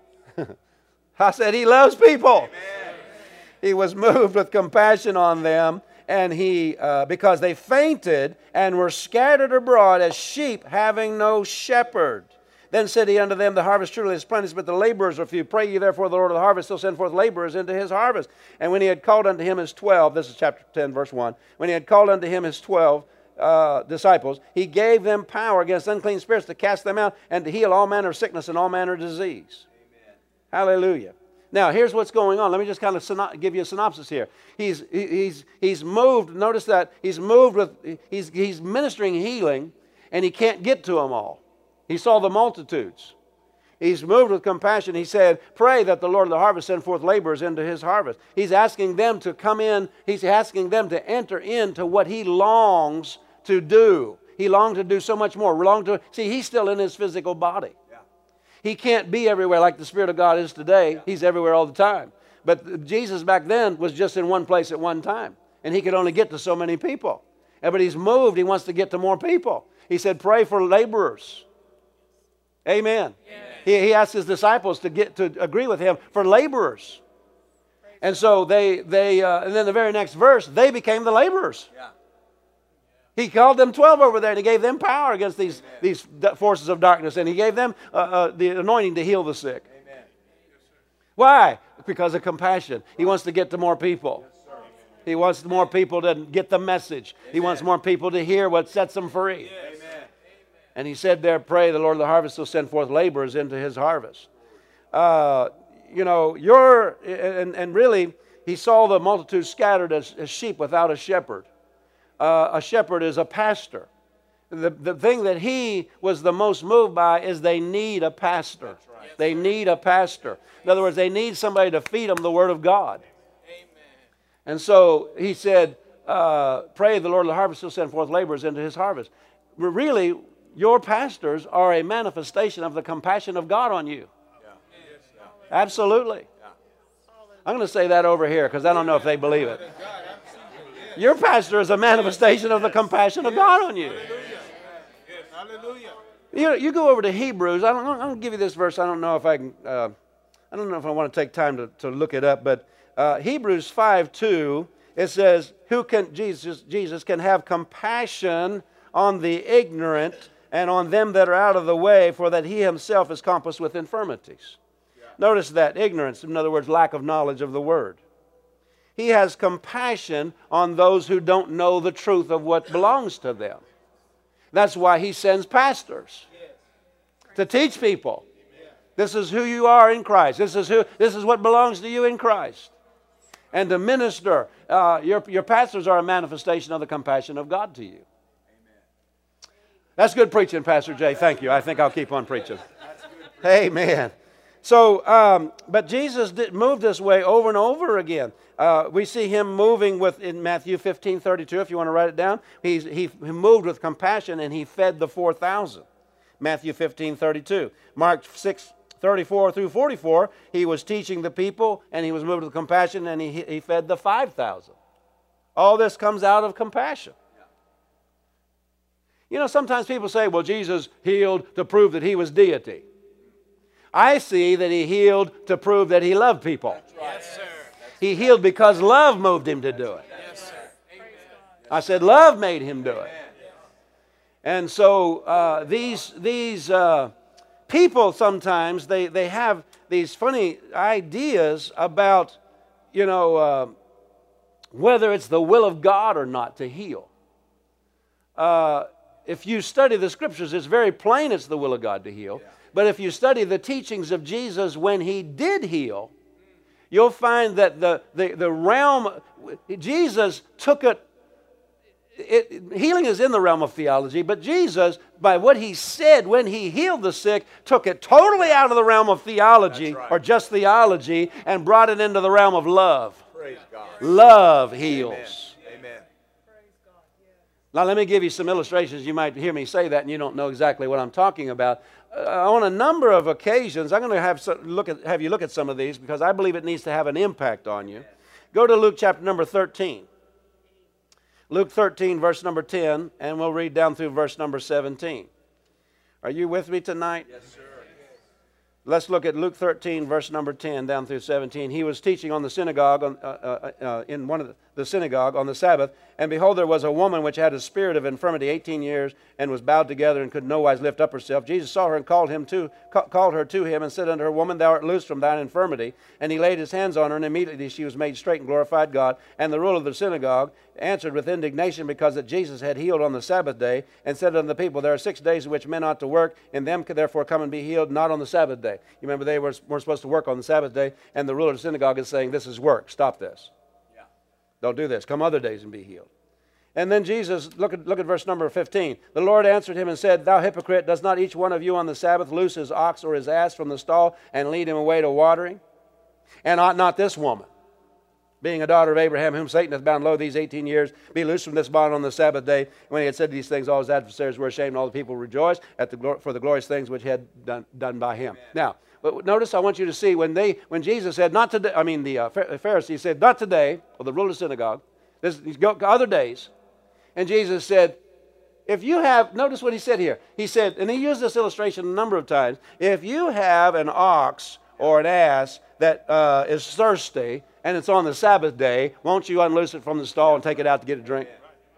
I said He loves people. Amen. He was moved with compassion on them. And he, uh, because they fainted and were scattered abroad as sheep having no shepherd. Then said he unto them, the harvest truly is plenteous, but the laborers are few. Pray ye therefore the Lord of the harvest will send forth laborers into his harvest. And when he had called unto him his twelve, this is chapter ten, verse one. When he had called unto him his twelve uh, disciples, he gave them power against unclean spirits to cast them out and to heal all manner of sickness and all manner of disease. Amen. Hallelujah. Now, here's what's going on. Let me just kind of syno- give you a synopsis here. He's, he's, he's moved, notice that he's moved with, he's, he's ministering healing, and he can't get to them all. He saw the multitudes. He's moved with compassion. He said, pray that the Lord of the harvest send forth laborers into his harvest. He's asking them to come in. He's asking them to enter into what he longs to do. He longed to do so much more. Longed to, see, he's still in his physical body. Yeah. He can't be everywhere like the Spirit of God is today. Yeah. He's everywhere all the time. But Jesus back then was just in one place at one time. And he could only get to so many people. And, but he's moved. He wants to get to more people. He said, pray for laborers. Amen. He, he asked his disciples to get to agree with him for laborers. And so they, they uh, and then the very next verse, they became the laborers. Yeah. He called them twelve over there and he gave them power against these, these forces of darkness. And he gave them uh, uh, the anointing to heal the sick. Amen. Why? Because of compassion. He wants to get to more people. Yes, he wants more people to get the message. Amen. He wants more people to hear what sets them free. Yes. And he said there, pray the Lord of the harvest will send forth laborers into his harvest. Uh, you know, you're, and, and really, he saw the multitude scattered as, as sheep without a shepherd. Uh, a shepherd is a pastor. The, the thing that he was the most moved by is they need a pastor. Right. They need a pastor. In other words, they need somebody to feed them the Word of God. Amen. And so he said, uh, pray the Lord of the harvest will send forth laborers into his harvest. Really, your pastors are a manifestation of the compassion of God on you. Yeah. Absolutely. Yeah. I'm going to say that over here because I don't know if they believe it. Your pastor is a manifestation of the compassion of God on you. Hallelujah. You, you go over to Hebrews. I don't, I'm going to give you this verse. I don't know if I can. Uh, I don't know if I want to take time to, to look it up, but uh, Hebrews five two. It says, "Who can Jesus? Jesus can have compassion on the ignorant." And on them that are out of the way, for that he himself is compassed with infirmities. Yeah. Notice that, ignorance, in other words, lack of knowledge of the Word. He has compassion on those who don't know the truth of what belongs to them. That's why he sends pastors to teach people. This is who you are in Christ. This is who. This is what belongs to you in Christ. And to minister, uh, your, your pastors are a manifestation of the compassion of God to you. That's good preaching, Pastor Jay. Thank you. I think I'll keep on preaching. Amen. So, um, but Jesus did move this way over and over again. Uh, we see him moving with in Matthew fifteen thirty-two. If you want to write it down, He's, he he moved with compassion and he fed the four thousand. Matthew fifteen thirty-two. Mark six thirty-four through forty-four. He was teaching the people and he was moved with compassion and he he fed the five thousand. All this comes out of compassion. You know, sometimes people say, well, Jesus healed to prove that he was deity. I see that he healed to prove that he loved people. That's right. Yes, sir. He healed because love moved him to do it. Yes, sir. I said love made him do it. And so uh, these, these uh, people sometimes, they, they have these funny ideas about, you know, uh, whether it's the will of God or not to heal. Uh, If you study the Scriptures, it's very plain it's the will of God to heal. Yeah. But if you study the teachings of Jesus when he did heal, you'll find that the, the, the realm, Jesus took it, it, healing is in the realm of theology, but Jesus, by what he said when he healed the sick, took it totally out of the realm of theology, right, or just theology, and brought it into the realm of love. Praise God. Love heals. Amen. Now, let me give you some illustrations. You might hear me say that and you don't know exactly what I'm talking about. Uh, on a number of occasions, I'm going to have, some, look at, have you look at some of these because I believe it needs to have an impact on you. Go to Luke chapter number thirteen. Luke thirteen, verse number ten, and we'll read down through verse number seventeen. Are you with me tonight? Yes, sir. Let's look at Luke thirteen, verse number ten, down through seventeen. He was teaching on the synagogue on, uh, uh, uh, in one of the, the synagogue on the Sabbath, and behold, there was a woman which had a spirit of infirmity eighteen years, and was bowed together, and could no wise lift up herself. Jesus saw her, and called him to ca- called her to him, and said unto her, Woman, thou art loosed from thine infirmity. And he laid his hands on her, and immediately she was made straight, and glorified God. And the ruler of the synagogue answered with indignation, because that Jesus had healed on the Sabbath day, and said unto the people, There are six days in which men ought to work, and them could therefore come and be healed, not on the Sabbath day. You remember they were, weren't supposed to work on the Sabbath day, and the ruler of the synagogue is saying, This is work. Stop this. Yeah. Don't do this. Come other days and be healed. And then Jesus, look at, look at verse number fifteen. The Lord answered him and said, Thou hypocrite, does not each one of you on the Sabbath loose his ox or his ass from the stall and lead him away to watering? And ought not this woman, being a daughter of Abraham, whom Satan hath bound low these eighteen years, be loosed from this bond on the Sabbath day? And when he had said these things, all his adversaries were ashamed, and all the people rejoiced at the, for the glorious things which he had done, done by him. Amen. Now, but notice, I want you to see, when they, when Jesus said, not today, I mean the uh, Pharisees said, not today, or the ruler of the synagogue, this, go other days. And Jesus said, if you have, notice what he said here. He said, and he used this illustration a number of times, if you have an ox or an ass that uh, is thirsty, and it's on the Sabbath day, won't you unloose it from the stall and take it out to get a drink?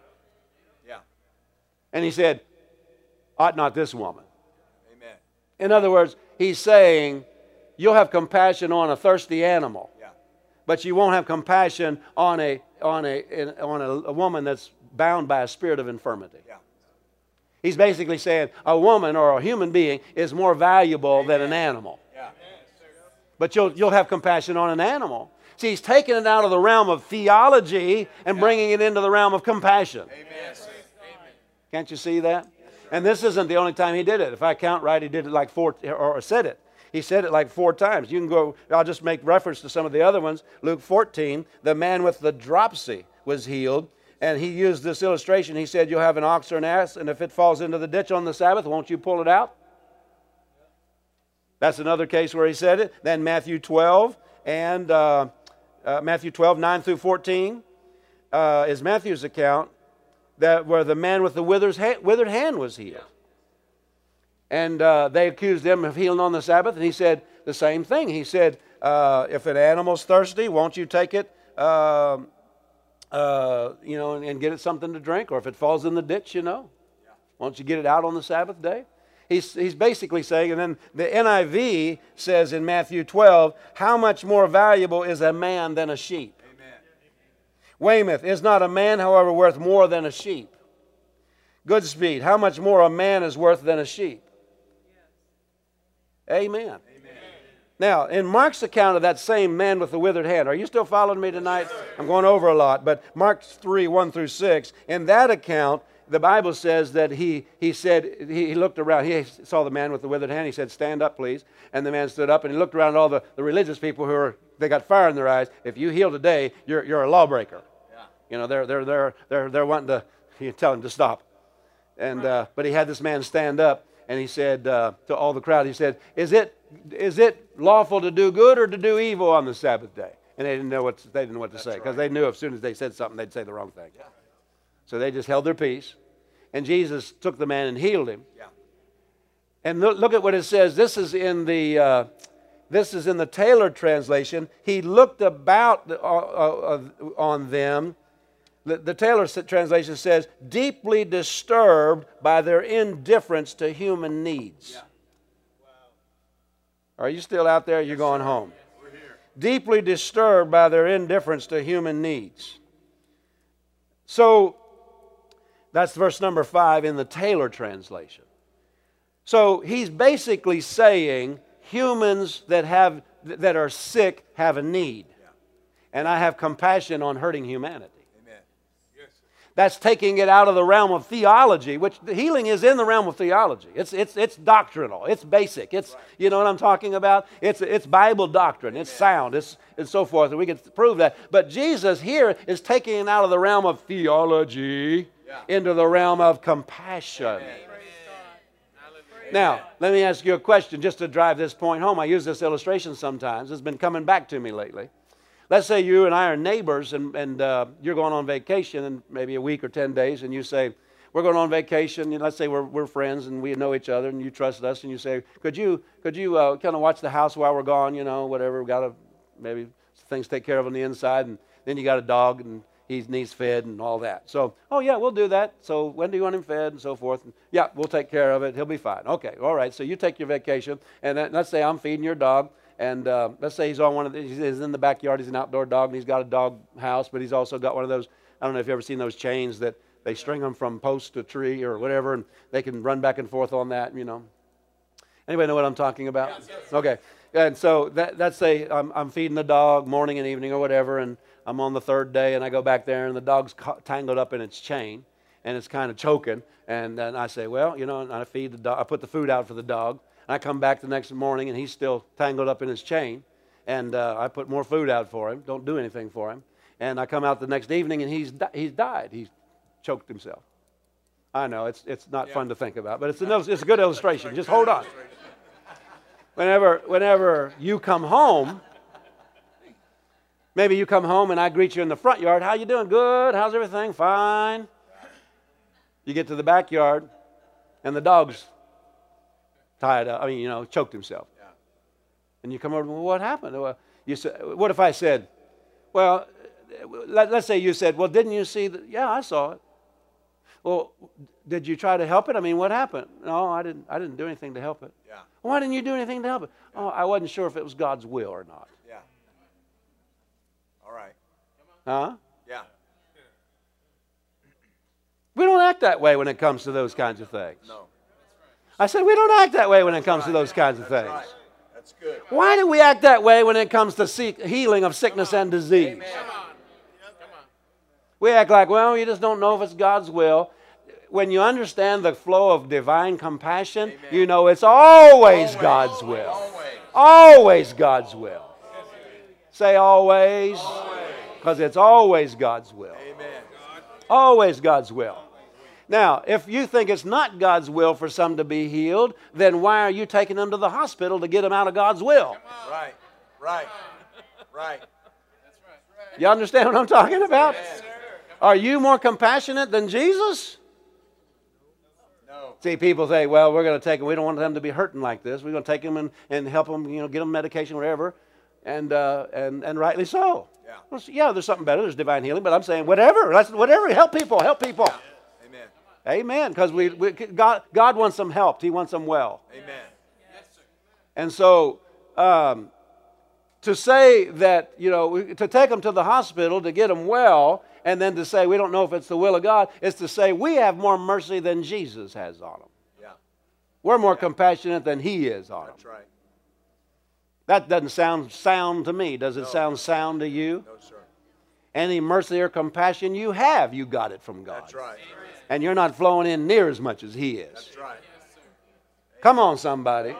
Yeah. And he said, ought not this woman? Amen. In other words, he's saying, you'll have compassion on a thirsty animal, yeah, but you won't have compassion on a on a on a, a woman that's bound by a spirit of infirmity. Yeah. He's basically saying a woman or a human being is more valuable, amen, than an animal. Yeah. But you'll you'll have compassion on an animal. See, he's taking it out of the realm of theology and bringing it into the realm of compassion. Amen. Can't you see that? And this isn't the only time he did it. If I count right, he did it like four, or said it. He said it like four times. You can go, I'll just make reference to some of the other ones. Luke fourteen, the man with the dropsy was healed. And he used this illustration. He said, you'll have an ox or an ass, and if it falls into the ditch on the Sabbath, won't you pull it out? That's another case where he said it. Then Matthew twelve, and uh, uh, Matthew twelve, nine through fourteen uh, is Matthew's account, that where the man with the withered hand, withered hand was healed. And uh, they accused him of healing on the Sabbath, and he said the same thing. He said, uh, if an animal's thirsty, won't you take it, uh, uh, you know, and, and get it something to drink? Or if it falls in the ditch, you know, yeah, won't you get it out on the Sabbath day? He's, he's basically saying, and then the N I V says in Matthew twelve, how much more valuable is a man than a sheep? Amen. Weymouth, is not a man, however, worth more than a sheep? Goodspeed, how much more a man is worth than a sheep? Amen. Amen. Now, in Mark's account of that same man with the withered hand, are you still following me tonight? Yes, I'm going over a lot, but Mark three, one through six, in that account, the Bible says that he, he said, he, he looked around, he saw the man with the withered hand, he said, stand up, please. And the man stood up, and he looked around at all the, the religious people who are, they got fire in their eyes. If you heal today, you're, you're a lawbreaker. Yeah. You know, they're, they're, they're, they're, they're wanting to, you tell him to stop. And, uh, but he had this man stand up, and he said uh, to all the crowd, he said, is it, is it lawful to do good or to do evil on the Sabbath day? And they didn't know what to, they didn't know what to That's say, because right. they knew as soon as they said something, they'd say the wrong thing. Yeah. So they just held their peace. And Jesus took the man and healed him. Yeah. And look, look at what it says. This is in the uh, this is in the Taylor translation. He looked about the, uh, uh, on them. The, the Taylor translation says, deeply disturbed by their indifference to human needs. Yeah. Wow. Are you still out there? You're yes, going sir. Home. Yes, we're here. Deeply disturbed by their indifference to human needs. So that's verse number five in the Taylor translation. So he's basically saying humans that have that are sick have a need. Yeah. And I have compassion on hurting humanity. Amen. Yes. That's taking it out of the realm of theology, which the healing is in the realm of theology. It's it's it's doctrinal. It's basic. It's right. You know what I'm talking about? It's it's Bible doctrine. Amen. It's sound. It's and so forth. And we can prove that. But Jesus here is taking it out of the realm of theology. Yeah. Into the realm of compassion. Amen. Now, let me ask you a question just to drive this point home. I use this illustration sometimes. It's been coming back to me lately. Let's say you and I are neighbors, and, and uh, you're going on vacation in maybe a week or ten days, and you say, we're going on vacation. And let's say we're, we're friends and we know each other and you trust us, and you say, could you, could you uh, kind of watch the house while we're gone, you know, whatever. We've got to maybe things take care of on the inside, and then you got a dog, and he needs fed and all that. So, oh yeah, we'll do that. So when do you want him fed and so forth? And, yeah, we'll take care of it. He'll be fine. Okay, all right. So you take your vacation, and then, let's say I'm feeding your dog, and uh, let's say he's on one of the, he's in the backyard. He's an outdoor dog, and he's got a dog house, but he's also got one of those. I don't know if you've ever seen those chains that they string them from post to tree or whatever, and they can run back and forth on that. You know. Anybody know what I'm talking about? Yes, yes. Okay. And so that, let's say I'm, I'm feeding the dog morning and evening or whatever, and I'm on the third day, and I go back there, and the dog's tangled up in its chain, and it's kind of choking. And then I say, well, you know, and I feed the dog. I put the food out for the dog. And I come back the next morning, and he's still tangled up in his chain. And uh, I put more food out for him. Don't do anything for him. And I come out the next evening, and he's he's died. He's choked himself. I know it's it's not yeah. fun to think about, but it's a it's a good illustration. Just hold on. Whenever whenever you come home. Maybe you come home and I greet you in the front yard. How you doing? Good. How's everything? Fine. You get to the backyard and the dog's tied up. I mean, you know, choked himself. Yeah. And you come over, well, what happened? Well, you said, what if I said, well, let, let's say you said, well, didn't you see that? Yeah, I saw it. Well, did you try to help it? I mean, what happened? No, I didn't. I didn't do anything to help it. Yeah. Why didn't you do anything to help it? Yeah. Oh, I wasn't sure if it was God's will or not. Yeah. All right. Huh? Yeah. We don't act that way when it comes to those kinds of things. No. I said we don't act that way when it comes to those kinds of That's things. Right. That's good. Why do we act that way when it comes to seek healing of sickness and disease? Amen. Come on. Come on. We act like, well, you just don't know if it's God's will. When you understand the flow of divine compassion, Amen. You know it's always, always God's will. Always. Always God's will. Say always, because it's always God's will. Amen. Always God's will. Now, if you think it's not God's will for some to be healed, then why are you taking them to the hospital to get them out of God's will? Right, right, right. You understand what I'm talking about? Are you more compassionate than Jesus? No. See, people say, well, we're going to take them. We don't want them to be hurting like this. We're going to take them and, and help them, you know, get them medication, whatever. And, uh, and, and rightly so. Yeah. Well, yeah, there's something better. There's divine healing. But I'm saying whatever. Let's, whatever. Help people. Help people. Yeah. Amen. Amen. Because we, we, God, God wants them helped. He wants them well. Amen. Yes, sir. And so um, to say that, you know, to take them to the hospital to get them well, and then to say we don't know if it's the will of God, is to say we have more mercy than Jesus has on them. Yeah. We're more Yeah. compassionate than He is on That's them. right. That doesn't sound sound to me. Does it No. sound sound to you? No, sir. Any mercy or compassion you have, you got it from God. That's right. And you're not flowing in near as much as He is. That's right. Come on, somebody.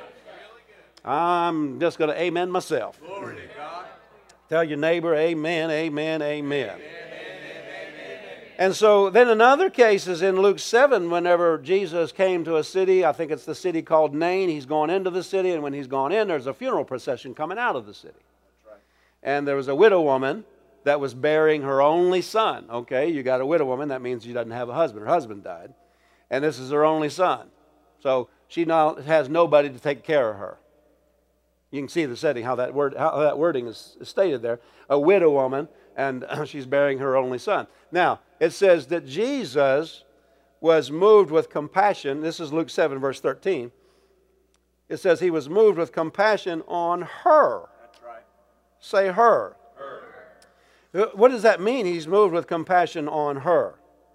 I'm just going to amen myself. Glory to God. Tell your neighbor, amen, amen, amen. And so then another case is in Luke seven, whenever Jesus came to a city, I think it's the city called Nain. He's gone into the city, and when he's gone in, there's a funeral procession coming out of the city. That's right. And there was a widow woman that was burying her only son. Okay, you got a widow woman, that means she doesn't have a husband. Her husband died. And this is her only son. So she now has nobody to take care of her. You can see the setting, how that word, how that wording is stated there. A widow woman, and she's burying her only son. Now, it says that Jesus was moved with compassion. This is Luke seven, verse thirteen. It says he was moved with compassion on her. That's right. Say her. Her. What does that mean? He's moved with compassion on her.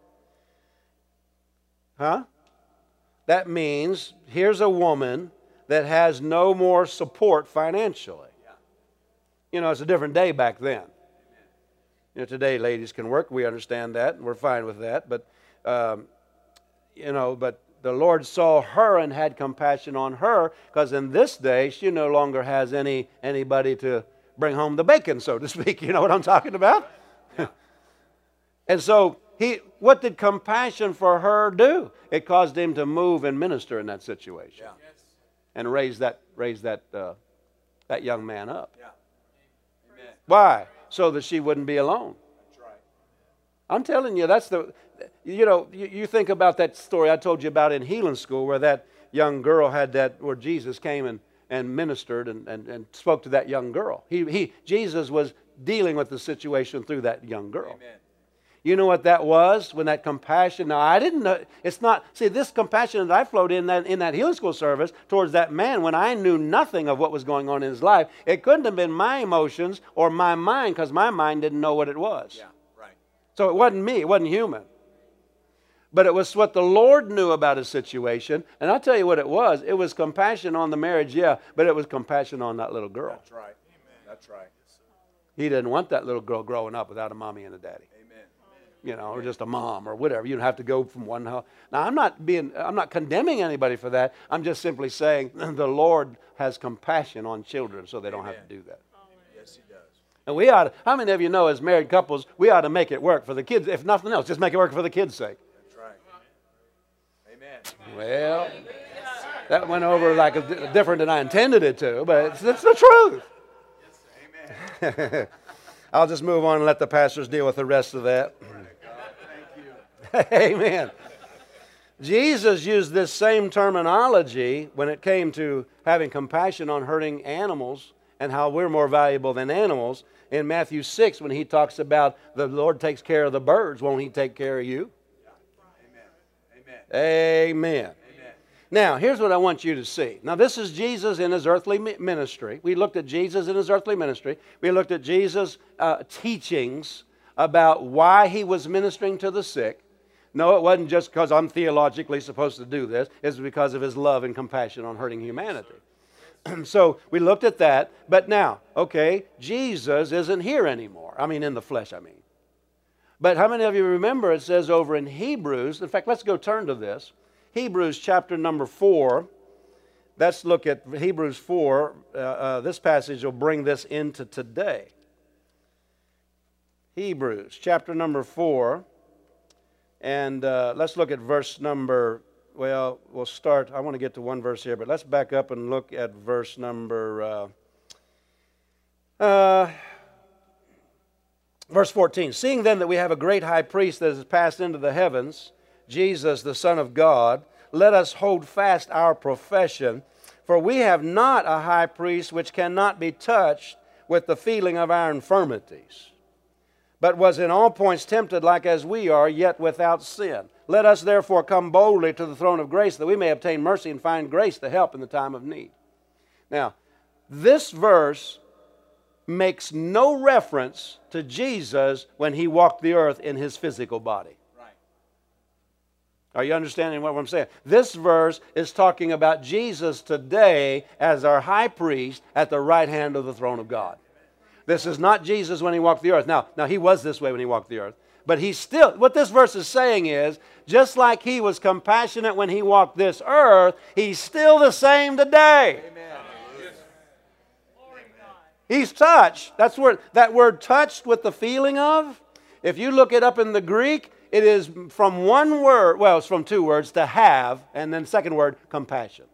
Huh? That means here's a woman that has no more support financially. Yeah. You know, it's a different day back then. You know, today ladies can work. We understand that, and we're fine with that. But, um, you know, but the Lord saw her and had compassion on her, because in this day she no longer has any anybody to bring home the bacon, so to speak. You know what I'm talking about? Yeah. And so he, what did compassion for her do? It caused him to move and minister in that situation, Yeah. and raise that raise that uh, that young man up. Yeah. Amen. Why? So that she wouldn't be alone. That's right. I'm telling you, that's the, you know, you, you think about that story I told you about in healing school, where that young girl had that, where Jesus came and, and ministered and, and, and spoke to that young girl. He, he, Jesus was dealing with the situation through that young girl. Amen. You know what that was when that compassion, now I didn't know, it's not, see this compassion that I flowed in that, in that healing school service towards that man when I knew nothing of what was going on in his life, it couldn't have been my emotions or my mind because my mind didn't know what it was. Yeah, right. So it wasn't me, it wasn't human. But it was what the Lord knew about his situation, and I'll tell you what it was. It was compassion on the marriage, yeah, but it was compassion on that little girl. That's right. That's right. He didn't want that little girl growing up without a mommy and a daddy. Amen. You know, or just a mom or whatever. You don't have to go from one house. Now, I'm not being, I'm not condemning anybody for that. I'm just simply saying the Lord has compassion on children so they don't Amen. have to do that. Yes, He does. And we ought to, how many of you know as married couples, we ought to make it work for the kids, if nothing else, just make it work for the kids' sake. That's right. Amen. Well, that went over like a, different than I intended it to, but it's, it's the truth. Amen. I'll just move on and let the pastors deal with the rest of that. Thank you. Amen. Jesus used this same terminology when it came to having compassion on hurting animals and how we're more valuable than animals in Matthew six when he talks about the Lord takes care of the birds. Won't he take care of you? Amen. Amen. Amen. Now, here's what I want you to see. Now, this is Jesus in his earthly ministry. We looked at Jesus in his earthly ministry. We looked at Jesus' uh, teachings about why he was ministering to the sick. No, it wasn't just because I'm theologically supposed to do this. It's because of his love and compassion on hurting humanity. So we looked at that. But now, okay, Jesus isn't here anymore. I mean, in the flesh, I mean. But how many of you remember it says over in Hebrews, in fact, let's go turn to this. Hebrews chapter number four. Let's look at Hebrews four. Uh, uh, this passage will bring this into today. Hebrews chapter number four. And uh, let's look at verse number, well, we'll start, I want to get to one verse here, but let's back up and look at verse number, uh, uh, verse fourteen. Seeing then that we have a great high priest that has passed into the heavens, Jesus, the Son of God, let us hold fast our profession, for we have not a high priest which cannot be touched with the feeling of our infirmities, but was in all points tempted like as we are, yet without sin. Let us therefore come boldly to the throne of grace, that we may obtain mercy and find grace to help in the time of need. Now, this verse makes no reference to Jesus when he walked the earth in his physical body. Right. Are you understanding what I'm saying? This verse is talking about Jesus today as our high priest at the right hand of the throne of God. This is not Jesus when he walked the earth. Now, now he was this way when he walked the earth. But he's still, what this verse is saying is, just like he was compassionate when he walked this earth, he's still the same today. Amen. He's touched. That's where that word touched with the feeling of. If you look it up in the Greek, it is from one word, well, it's from two words, to have, and then second word, compassion.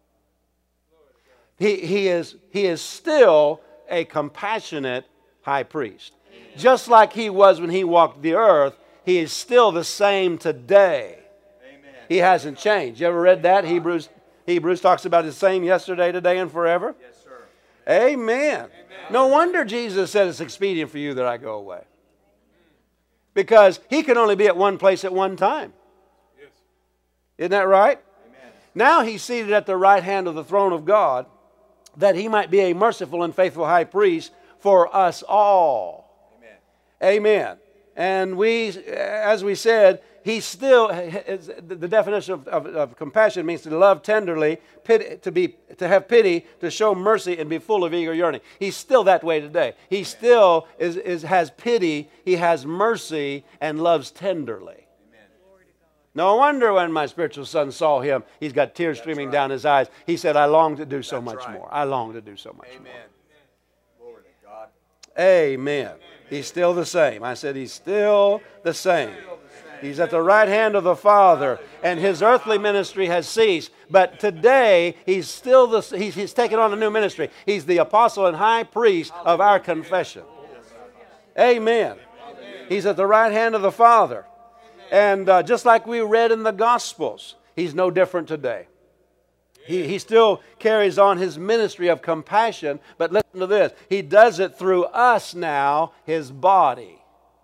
He, he, is, he is still a compassionate high priest. Just like he was when he walked the earth, he is still the same today. Amen. He hasn't changed. You ever read that? Hebrews, Hebrews talks about the same yesterday, today, and forever. Yes, sir. Amen. Amen. No wonder Jesus said it's expedient for you that I go away. Because he can only be at one place at one time. Yes. Isn't that right? Amen. Now he's seated at the right hand of the throne of God, that he might be a merciful and faithful high priest for us all. Amen. Amen. And we, as we said, he still, the definition of, of, of compassion means to love tenderly, pity, to be, to have pity, to show mercy, and be full of eager yearning. He's still that way today. He still is, is, has pity, he has mercy, and loves tenderly. No wonder when my spiritual son saw him, he's got tears That's streaming right. down his eyes. He said, I long to do so That's much right. more. I long to do so much Amen. Glory to God. more. Amen. He's still the same. I said, he's still the same. He's at the right hand of the Father, and his earthly ministry has ceased. But today, he's still the, he's, he's taken on a new ministry. He's the apostle and high priest of our confession. Amen. He's at the right hand of the Father. And uh, just like we read in the Gospels, he's no different today. He, he still carries on his ministry of compassion, but listen to this. He does it through us now, his body.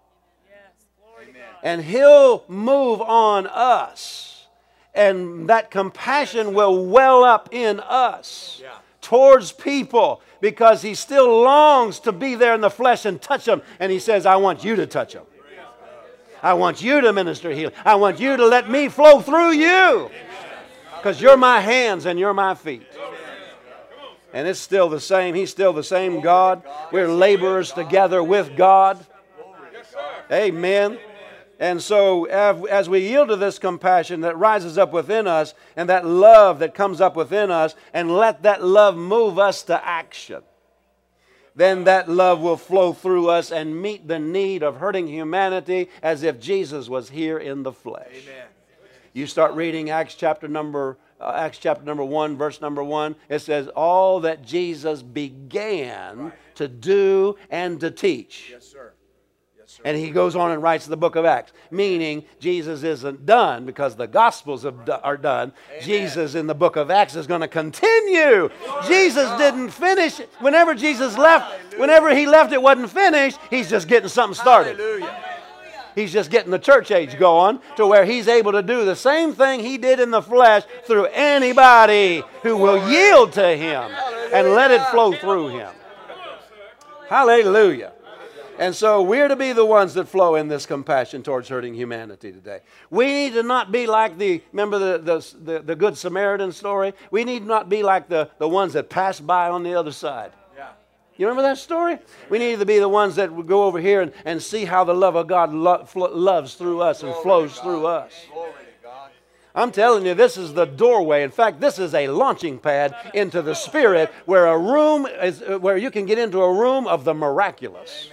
And he'll move on us. And that compassion will well up in us towards people, because he still longs to be there in the flesh and touch them. And he says, I want you to touch them. I want you to minister healing. I want you to let me flow through you, because you're my hands and you're my feet. And it's still the same. He's still the same God. We're laborers together with God. Amen. And so as we yield to this compassion that rises up within us, and that love that comes up within us, and let that love move us to action, then that love will flow through us and meet the need of hurting humanity as if Jesus was here in the flesh. Amen. You start reading Acts chapter number uh, Acts chapter number one, verse number one. It says, all that Jesus began to do and to teach. Yes, sir. Yes, sir. And he goes on and writes the book of Acts, meaning Jesus isn't done because the Gospels have, are done. Amen. Jesus in the book of Acts is going to continue. Glory Jesus didn't finish. Whenever Jesus left, Hallelujah. Whenever he left, it wasn't finished. He's just getting something started. Hallelujah. He's just getting the church age going to where he's able to do the same thing he did in the flesh through anybody who will yield to him and let it flow through him. Hallelujah. And so we're to be the ones that flow in this compassion towards hurting humanity today. We need to not be like the, remember the, the, the, the Good Samaritan story? We need not be like the, the ones that pass by on the other side. You remember that story? We need to be the ones that would go over here and, and see how the love of God lo- fl- loves through us and Glory flows through us. I'm telling you, this is the doorway. In fact, this is a launching pad into the Spirit, where a room is, where you can get into a room of the miraculous.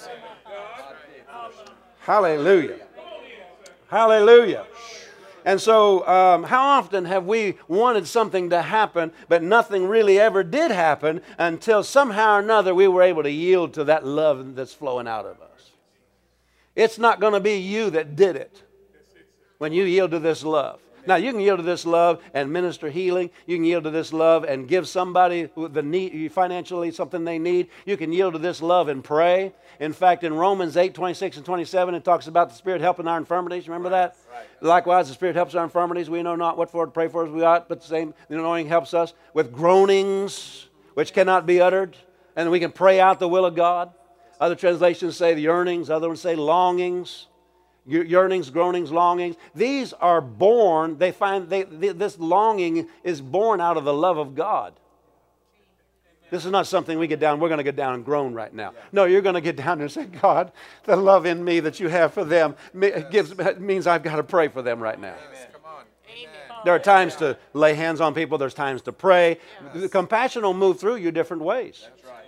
Amen. Hallelujah. Hallelujah. And so um, how often have we wanted something to happen, but nothing really ever did happen until somehow or another we were able to yield to that love that's flowing out of us. It's not going to be you that did it when you yield to this love. Now, you can yield to this love and minister healing. You can yield to this love and give somebody the need, financially something they need. You can yield to this love and pray. In fact, in Romans eight, twenty-six and twenty-seven, it talks about the Spirit helping our infirmities. Remember that? Right. Likewise, the Spirit helps our infirmities. We know not what for to pray for as we ought, but the same the anointing helps us with groanings which cannot be uttered. And we can pray out the will of God. Other translations say the yearnings. Other ones say longings. Yearnings, groanings, longings. These are born, they find, they, this longing is born out of the love of God. This is not something we get down, we're going to get down and groan right now. No, you're going to get down and say, God, the love in me that you have for them gives, means I've got to pray for them right now. There are times to lay hands on people. There's times to pray. The compassion will move through you different ways.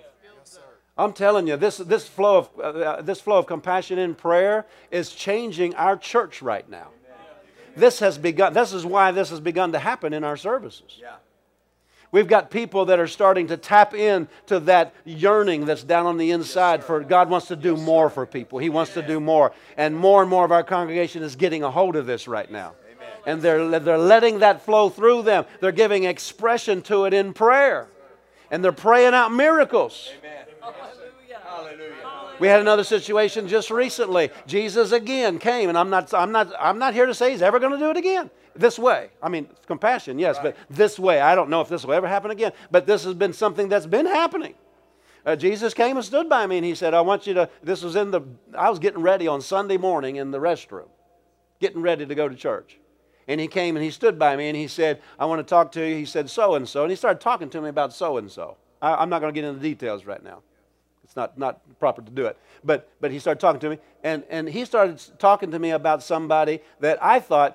I'm telling you, this, this, flow of, uh, this flow of compassion in prayer is changing our church right now. This has begun. This is why this has begun to happen in our services. Yeah. We've got people that are starting to tap in to that yearning that's down on the inside, yes, for God wants to do yes, more for people. He wants Amen. to do more. And more and more of our congregation is getting a hold of this right now. Amen. And they're, they're letting that flow through them. They're giving expression to it in prayer. And they're praying out miracles. Amen. We had another situation just recently. Jesus again came, and I'm not, I'm not, I'm not here to say He's ever going to do it again. This way. I mean, compassion, yes, right. But this way. I don't know if this will ever happen again, but this has been something that's been happening. Uh, Jesus came and stood by me, and He said, I want you to, this was in the, I was getting ready on Sunday morning in the restroom, getting ready to go to church. And He came and He stood by me, and He said, I want to talk to you. He said, so-and-so. And He started talking to me about so-and-so. I, I'm not going to get into the details right now. It's not, not proper to do it. But but he started talking to me, and, and he started talking to me about somebody that I thought,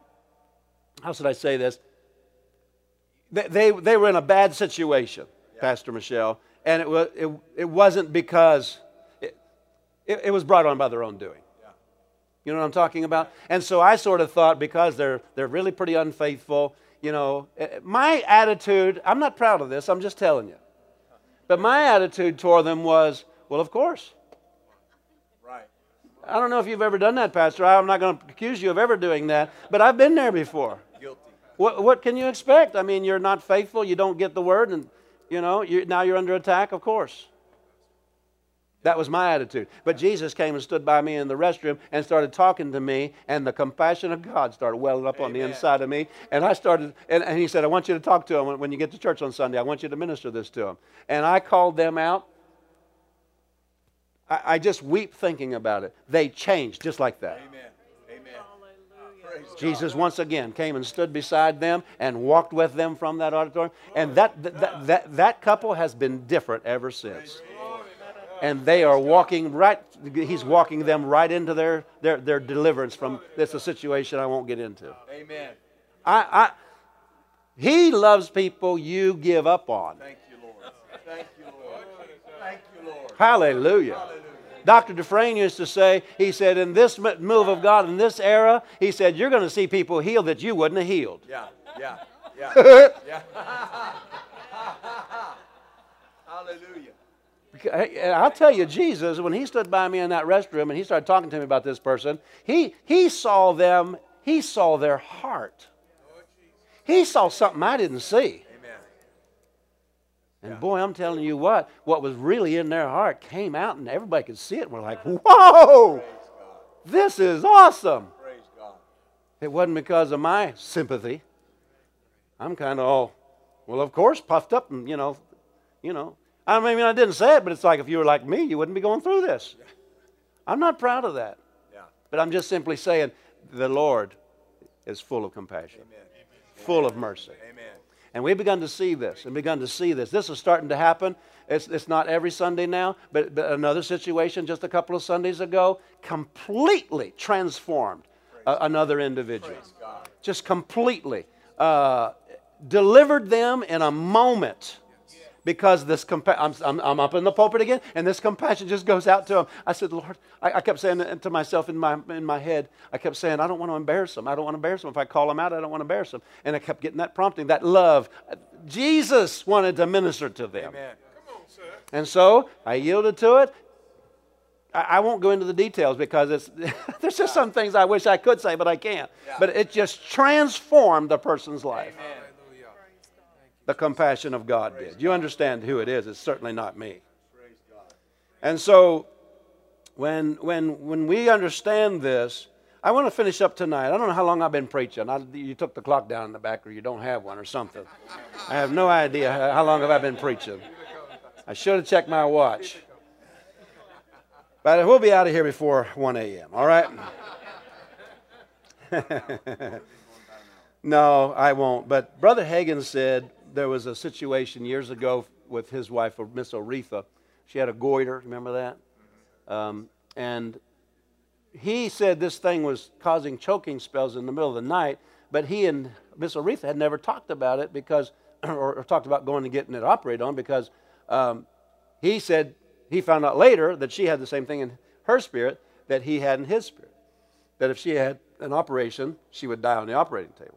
how should I say this? They, they, they were in a bad situation, yeah. Pastor Michelle, and it, was, it, it wasn't because, it, it, it was brought on by their own doing. Yeah. You know what I'm talking about? And so I sort of thought, because they're, they're really pretty unfaithful, you know, my attitude, I'm not proud of this, I'm just telling you. But my attitude toward them was, well, of course. Right. I don't know if you've ever done that, Pastor. I'm not going to accuse you of ever doing that, but I've been there before. Guilty. What, what can you expect? I mean, you're not faithful. You don't get the word, and you know you, now you're under attack. Of course. That was my attitude. But Jesus came and stood by me in the restroom and started talking to me, and the compassion of God started welling up on the inside of me. And I started, and, and he said, I want you to talk to them when, when you get to church on Sunday. I want you to minister this to them. And I called them out. I, I just weep thinking about it. They changed just like that. Amen. Amen. Jesus once again came and stood beside them and walked with them from that auditorium. And that, that, that, that couple has been different ever since. And they are walking right, he's walking them right into their, their, their deliverance from this a situation I won't get into. Amen. I, I, he loves people you give up on. Thank you, Lord. Thank you, Lord. Thank you, Lord. Hallelujah. Hallelujah. Doctor Dufresne used to say, he said, in this move of God, in this era, he said, you're going to see people healed that you wouldn't have healed. Yeah, yeah, yeah. Yeah. Hallelujah. I'll tell you, Jesus, when he stood by me in that restroom and he started talking to me about this person, he, he saw them, he saw their heart. He saw something I didn't see. Amen. And boy, I'm telling you what, what was really in their heart came out and everybody could see it. And we're like, whoa, this is awesome. Praise God. It wasn't because of my sympathy. I'm kind of all, well, of course, puffed up and, you know, you know. I mean, I didn't say it, but it's like if you were like me, you wouldn't be going through this. I'm not proud of that. Yeah. But I'm just simply saying the Lord is full of compassion, Amen. full of mercy. Amen. And we've begun to see this and begun to see this. This is starting to happen. It's, it's not every Sunday now, but, but another situation just a couple of Sundays ago completely transformed uh, another individual. Praise God. Just completely uh, delivered them in a moment. Because this, compa- I'm, I'm, I'm up in the pulpit again, and this compassion just goes out to him. I said, Lord, I, I kept saying to myself in my in my head, I kept saying, I don't want to embarrass him. I don't want to embarrass him. If I call him out, I don't want to embarrass him. And I kept getting that prompting, that love. Jesus wanted to minister to them. Amen. And so I yielded to it. I, I won't go into the details because it's there's just some things I wish I could say, but I can't. Yeah. But it just transformed the person's life. Amen. The compassion of God did. You understand who it is. It's certainly not me. Praise God. And so when, when, when we understand this, I want to finish up tonight. I don't know how long I've been preaching. I, you took the clock down in the back or you don't have one or something. I have no idea how, how long have I been preaching. I should have checked my watch. But we'll be out of here before one a.m., all right? No, I won't. But Brother Hagin said, there was a situation years ago with his wife, Miss Oretha. She had a goiter. Remember that? Um, and he said this thing was causing choking spells in the middle of the night, but he and Miss Oretha had never talked about it because, or, or talked about going and getting it operated on because um, he said he found out later that she had the same thing in her spirit that he had in his spirit. That if she had an operation, she would die on the operating table.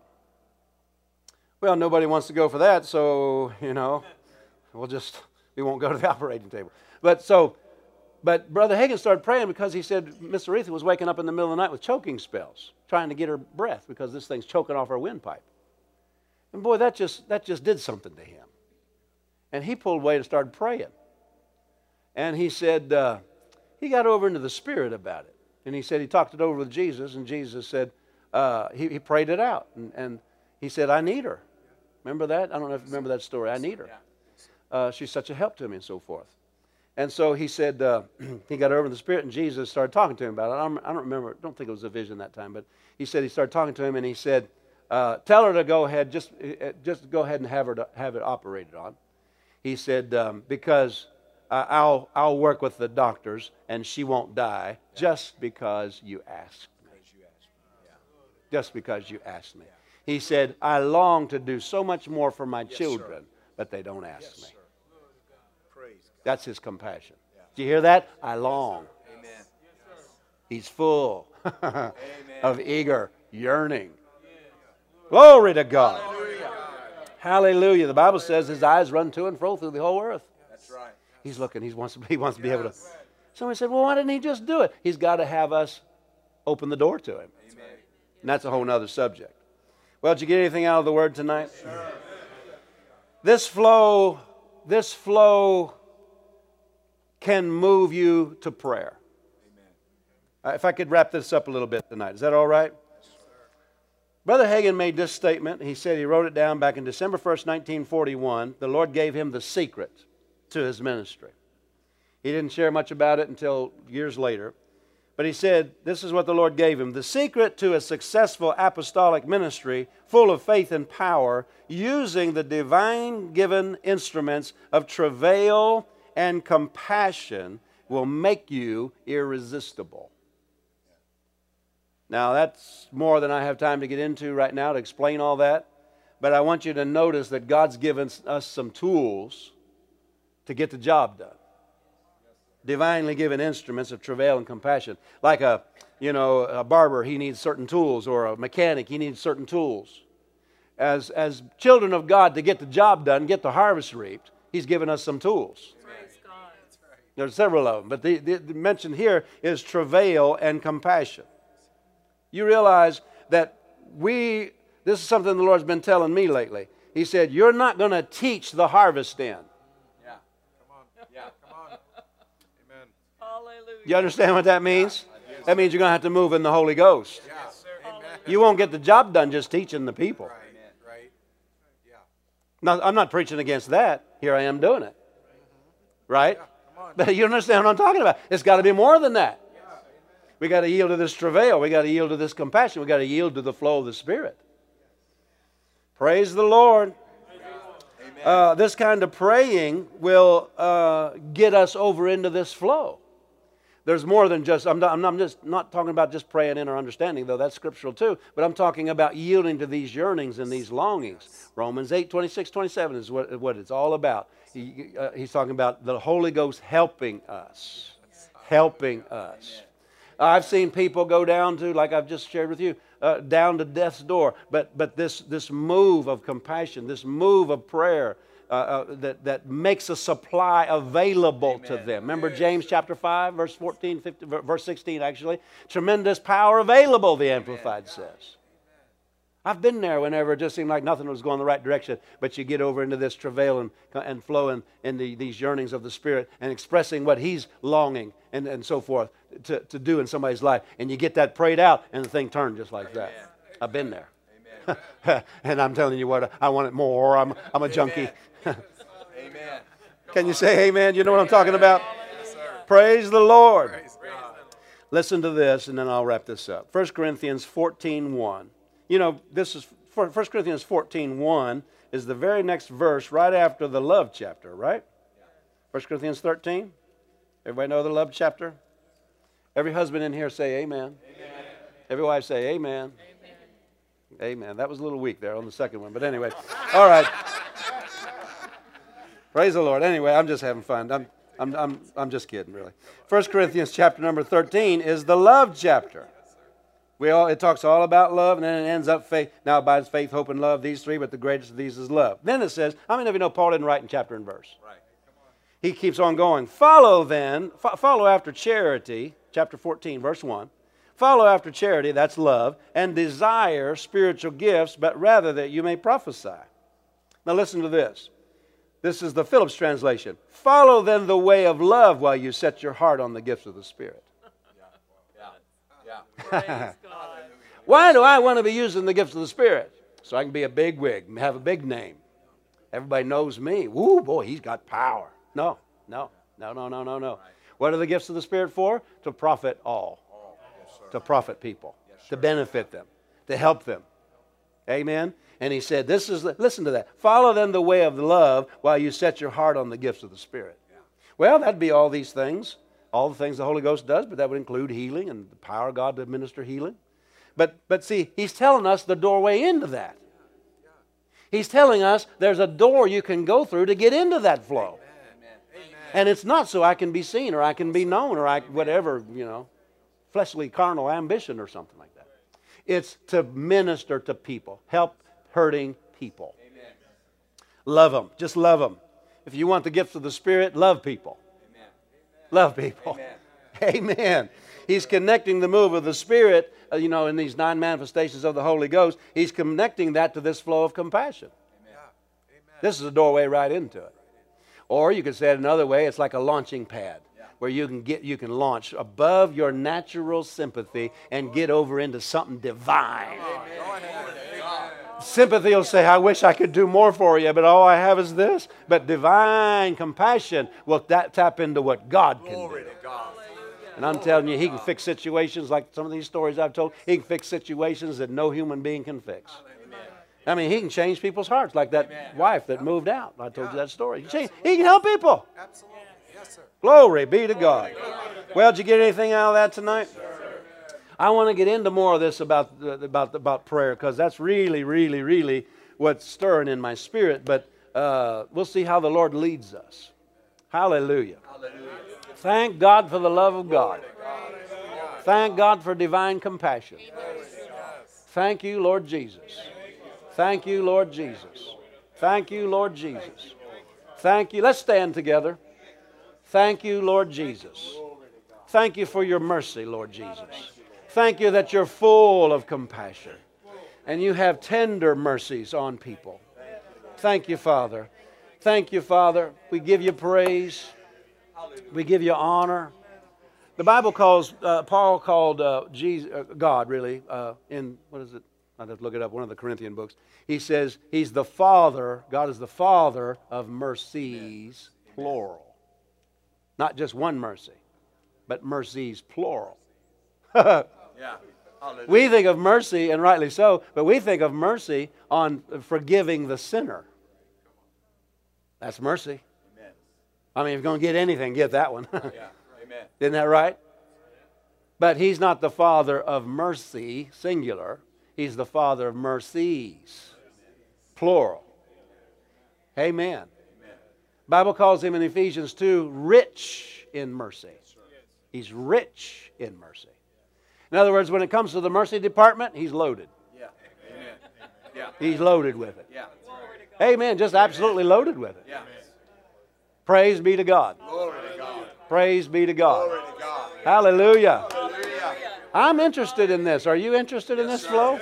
Well, nobody wants to go for that, so, you know, we'll just, we won't go to the operating table. But so, but Brother Hagin started praying because he said Miss Oretha was waking up in the middle of the night with choking spells, trying to get her breath because this thing's choking off her windpipe. And boy, that just, that just did something to him. And he pulled away and started praying. And he said, uh, he got over into the spirit about it. And he said he talked it over with Jesus, and Jesus said, uh, he, he prayed it out. And, and he said, I need her. Remember that? I don't know if you remember that story. I need her. Uh, she's such a help to me and so forth. And so he said, uh, he got over in the spirit, and Jesus started talking to him about it. I don't, I don't remember, I don't think it was a vision that time, but he said he started talking to him, and he said, uh, tell her to go ahead, just, uh, just go ahead and have her to have it operated on. He said, um, because uh, I'll, I'll work with the doctors, and she won't die just because you asked me. Just because you asked me. He said, I long to do so much more for my Yes, children, sir. but they don't ask Yes, me. sir. Praise God. That's his compassion. Do you hear that? I long. Amen. He's full Amen. of eager yearning. Glory to God. Hallelujah. Hallelujah. The Bible says his eyes run to and fro through the whole earth. That's right. He's looking. He wants to, he wants to be able to. Somebody said, well, why didn't he just do it? He's got to have us open the door to him. Amen. And that's a whole other subject. Well, did you get anything out of the Word tonight? This flow, this flow can move you to prayer. Uh, if I could wrap this up a little bit tonight. Is that all right? Brother Hagin made this statement. He said he wrote it down back in December first, nineteen forty-one. The Lord gave him the secret to his ministry. He didn't share much about it until years later. But he said, this is what the Lord gave him. The secret to a successful apostolic ministry full of faith and power, using the divine-given instruments of travail and compassion, will make you irresistible. Now, that's more than I have time to get into right now to explain all that. But I want you to notice that God's given us some tools to get the job done. Divinely given instruments of travail and compassion. Like a, you know, a barber, he needs certain tools, or a mechanic, he needs certain tools. As, as children of God, to get the job done, get the harvest reaped, He's given us some tools. Praise God. There's several of them, but the, the, the mentioned here is travail and compassion. You realize that we, this is something the Lord's been telling me lately. He said, you're not going to teach the harvest in. Yeah. Come on. Yeah. Come on. Amen. Hallelujah. You understand what that means? That means you're going to have to move in the Holy Ghost. Yeah. Amen. You won't get the job done just teaching the people. Right. Right. Yeah. Now, I'm not preaching against that. Here I am doing it. Right? Yeah. Come on. But you understand what I'm talking about. It's got to be more than that. We got to yield to this travail. We got to yield to this compassion. We got to yield to the flow of the Spirit. Praise the Lord. Uh, this kind of praying will uh, get us over into this flow. There's more than just, I'm not, I'm not just not talking about just praying in our understanding, though that's scriptural too, but I'm talking about yielding to these yearnings and these longings. Romans eight, twenty-six, twenty-seven is what, what it's all about. He, uh, he's talking about the Holy Ghost helping us. Helping us. I've seen people go down to, like I've just shared with you, uh, down to death's door. But but this this move of compassion, this move of prayer uh, uh, that, that makes a supply available Amen. To them. Remember yes. James chapter five, verse fourteen, fifteen, verse sixteen actually. Tremendous power available, the Amplified Amen. Says. I've been there whenever it just seemed like nothing was going the right direction, but you get over into this travail and, and flow in, in the, these yearnings of the Spirit and expressing what He's longing and, and so forth to, to do in somebody's life. And you get that prayed out and the thing turned just like that. Amen. I've been there. And I'm telling you what, I want it more. I'm, I'm a junkie. Amen. Can you say amen? You know what I'm talking about? Yes, praise the Lord. Praise God. Listen to this and then I'll wrap this up. First Corinthians fourteen one. You know, this is First Corinthians fourteen one is the very next verse right after the love chapter, right? First Corinthians thirteen. Everybody know the love chapter? Every husband in here say amen. Amen. Every wife say amen. Amen. Amen. That was a little weak there on the second one, but anyway. All right. Praise the Lord. Anyway, I'm just having fun. I'm I'm I'm I'm just kidding, really. First Corinthians chapter number thirteen is the love chapter. We all, it talks all about love, and then it ends up faith. Now abides faith, hope, and love, these three, but the greatest of these is love. Then it says, how many of you know Paul didn't write in chapter and verse? Right. Come on. He keeps on going. Follow then, fo- follow after charity, chapter fourteen, verse one. Follow after charity, that's love, and desire spiritual gifts, but rather that you may prophesy. Now listen to this. This is the Phillips translation. Follow then the way of love while you set your heart on the gifts of the Spirit. Praise God. Why do I want to be using the gifts of the Spirit? So I can be a big wig, have a big name. Everybody knows me. Woo, boy, he's got power. No, no, no, no, no, no, no. What are the gifts of the Spirit for? To profit all. To profit people. To benefit them. To help them. Amen? And he said, this is, listen to that. Follow then the way of love while you set your heart on the gifts of the Spirit. Well, that'd be all these things. All the things the Holy Ghost does, but that would include healing and the power of God to administer healing. But, but see, He's telling us the doorway into that. He's telling us there's a door you can go through to get into that flow. Amen. And it's not so I can be seen or I can be known or I whatever, you know, fleshly, carnal ambition or something like that. It's to minister to people, help hurting people. Amen. Love them. Just love them. If you want the gifts of the Spirit, love people. Love people. Amen. Amen. He's connecting the move of the Spirit, uh, you know, in these nine manifestations of the Holy Ghost. He's connecting that to this flow of compassion. This is a doorway right into it. Or you could say it another way, it's like a launching pad where you can get you can launch above your natural sympathy and get over into something divine. Sympathy will say, I wish I could do more for you, but all I have is this. But divine compassion will that tap into what God can do. And I'm telling you, He can fix situations like some of these stories I've told. He can fix situations that no human being can fix. I mean, He can change people's hearts, like that Amen. wife that moved out. I told you that story. He can, he can help people. Absolutely. Yes, sir. Glory be to God. Well, did you get anything out of that tonight? I want to get into more of this about, about, about prayer, because that's really, really, really what's stirring in my spirit. But uh, we'll see how the Lord leads us. Hallelujah. Hallelujah. Thank God for the love of God. Thank God for divine compassion. Thank you, Lord Jesus. Thank you, Lord Jesus. Thank you, Lord Jesus. Thank you. Let's stand together. Thank you, Lord Jesus. Thank you for your mercy, Lord Jesus. Thank you that you're full of compassion and you have tender mercies on people. Thank you, Father. Thank you, Father. We give you praise. We give you honor. The Bible calls, uh, Paul called uh, Jesus, uh, God, really, uh, in, what is it? I'd have to look it up, one of the Corinthian books. He says He's the Father, God is the Father of mercies, plural. Not just one mercy, but mercies, plural. Yeah. We think of mercy, and rightly so, but we think of mercy on forgiving the sinner. That's mercy. Amen. I mean, if you're going to get anything, get that one. Yeah. Amen. Isn't that right? But He's not the Father of mercy, singular. He's the Father of mercies, plural. Amen. Amen. Bible calls Him in Ephesians two rich in mercy. He's rich in mercy. In other words, when it comes to the mercy department, He's loaded. Yeah. Amen. Yeah. He's loaded with it. Yeah. Amen. Just absolutely loaded with it. Yeah. Praise be to God. Glory to God. Praise be to God. Glory to God. Hallelujah. Hallelujah. I'm interested in this. Are you interested in this flow?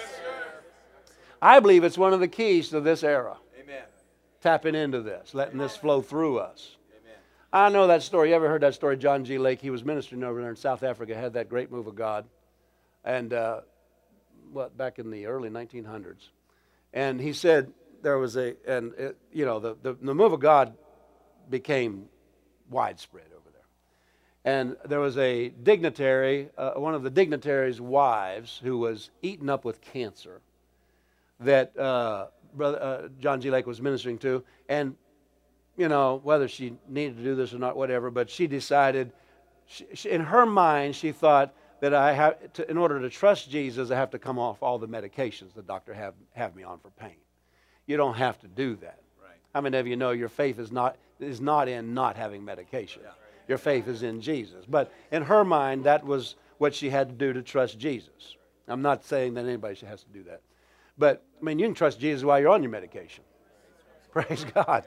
I believe it's one of the keys to this era. Amen. Tapping into this, letting this flow through us. Amen. I know that story. You ever heard that story? John G. Lake, he was ministering over there in South Africa, had that great move of God. And uh, what, back in the early nineteen hundreds. And he said there was a, and it, you know, the, the, the move of God became widespread over there. And there was a dignitary, uh, one of the dignitaries' wives, who was eaten up with cancer that uh, brother, uh, John G. Lake was ministering to. And, you know, whether she needed to do this or not, whatever, but she decided, she, she, in her mind, she thought that I have, to, in order to trust Jesus, I have to come off all the medications the doctor have, have me on for pain. You don't have to do that. Right. How many of you know your faith is not, is not in not having medication? Yeah. Your faith is in Jesus. But in her mind, that was what she had to do to trust Jesus. I'm not saying that anybody has to do that. But, I mean, you can trust Jesus while you're on your medication. Praise God.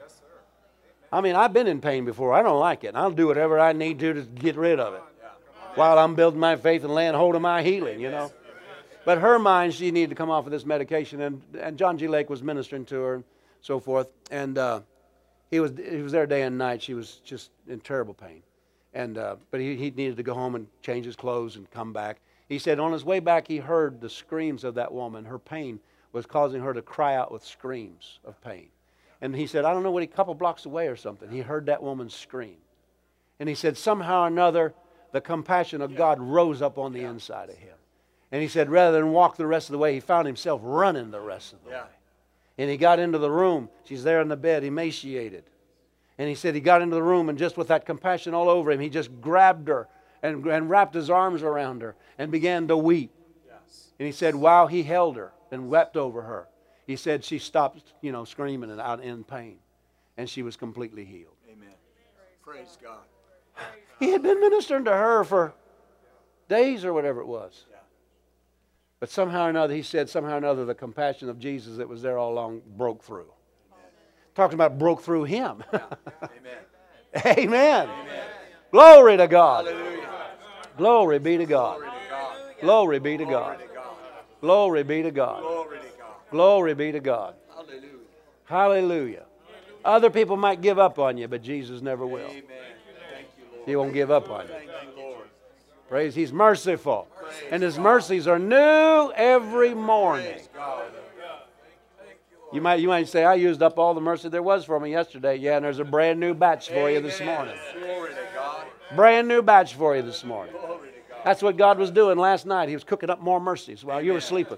I mean, I've been in pain before. I don't like it. And I'll do whatever I need to to get rid of it while I'm building my faith and laying hold of my healing, you know. But her mind, she needed to come off of this medication. And, and John G. Lake was ministering to her and so forth. And uh, he was he was there day and night. She was just in terrible pain. And uh, but he, he needed to go home and change his clothes and come back. He said on his way back, he heard the screams of that woman. Her pain was causing her to cry out with screams of pain. And he said, I don't know what, a couple blocks away or something, he heard that woman scream. And he said, somehow or another, the compassion of God rose up on the inside of him. And he said, rather than walk the rest of the way, he found himself running the rest of the way. And he got into the room. She's there in the bed, emaciated. And he said he got into the room, and just with that compassion all over him, he just grabbed her and, and wrapped his arms around her and began to weep. Yes. And he said, while he held her and wept over her, he said she stopped, you know, screaming and out in pain. And she was completely healed. Amen. Praise God. He had been ministering to her for days or whatever it was. Yeah. But somehow or another, he said, somehow or another, the compassion of Jesus that was there all along broke through. Amen. Talking about broke through him. Yeah. Amen. Amen. Amen. Glory to God. Hallelujah. Glory be to God. Glory be to God. Glory be to God. Glory to God. Glory be to God. Hallelujah. Hallelujah. Other people might give up on you, but Jesus never will. Amen. Thank you, Lord. He won't give up on you. Thank you, Lord. Praise. He's merciful. And His mercies are new every morning. God. You might, you might say, I used up all the mercy there was for me yesterday. Yeah, and there's a brand new batch for you this morning. Glory to God. Brand new batch for you this morning. Glory to God. That's what God was doing last night. He was cooking up more mercies while you were sleeping.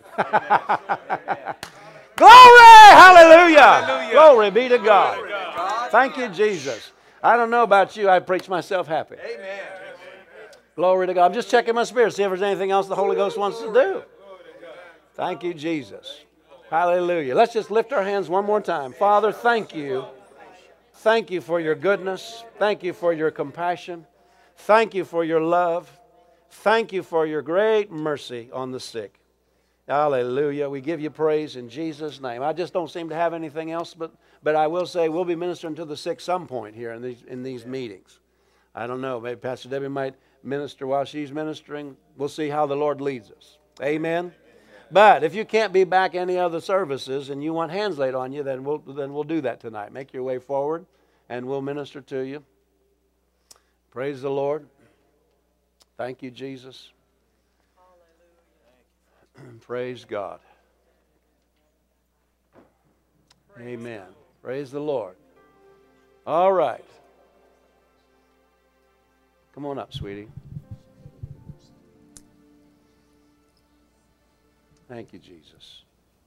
Glory! Hallelujah! Hallelujah. Glory be to God. Glory to God. Thank you, Jesus. I don't know about you. I preach myself happy. Amen. Glory to God. I'm just checking my spirit, see if there's anything else the Holy Ghost wants to do. Thank you, Jesus. Hallelujah. Let's just lift our hands one more time. Father, thank you. Thank you for your goodness. Thank you for your compassion. Thank you for your love. Thank you for your great mercy on the sick. Hallelujah. We give you praise in Jesus' name. I just don't seem to have anything else, but, but I will say we'll be ministering to the sick some point here in these, in these meetings. I don't know. Maybe Pastor Debbie might minister while she's ministering. We'll see how the Lord leads us. Amen. But if you can't be back any other services and you want hands laid on you, then we'll, then we'll do that tonight. Make your way forward and we'll minister to you. Praise the Lord. Thank you, Jesus. Praise God. Amen. Praise the Lord. All right. Come on up, sweetie. Thank you, Jesus.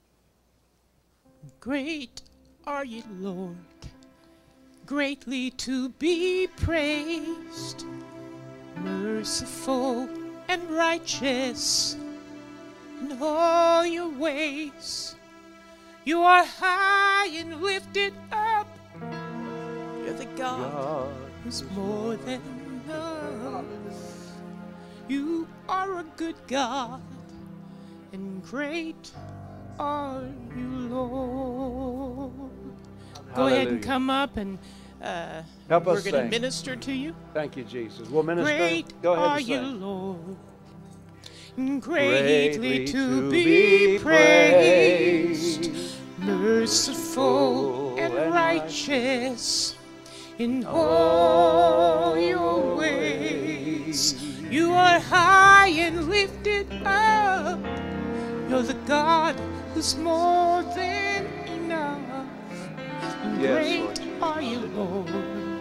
Great are you, Lord, greatly to be praised, merciful and righteous in all your ways. You are high and lifted up. You're the God, God who's more than enough. You are a good God, and great are you, Lord. Go ahead Hallelujah. and come up, and uh, Help we're us going to sing. minister to you. Thank you, Jesus. We'll minister. Great Go ahead are and you, sing. Lord, and greatly, Greatly to be praised, merciful and and righteous in all your ways. You are high and lifted up. You're the God who's more than enough. And Yes, great Lord Jesus. are you, Lord.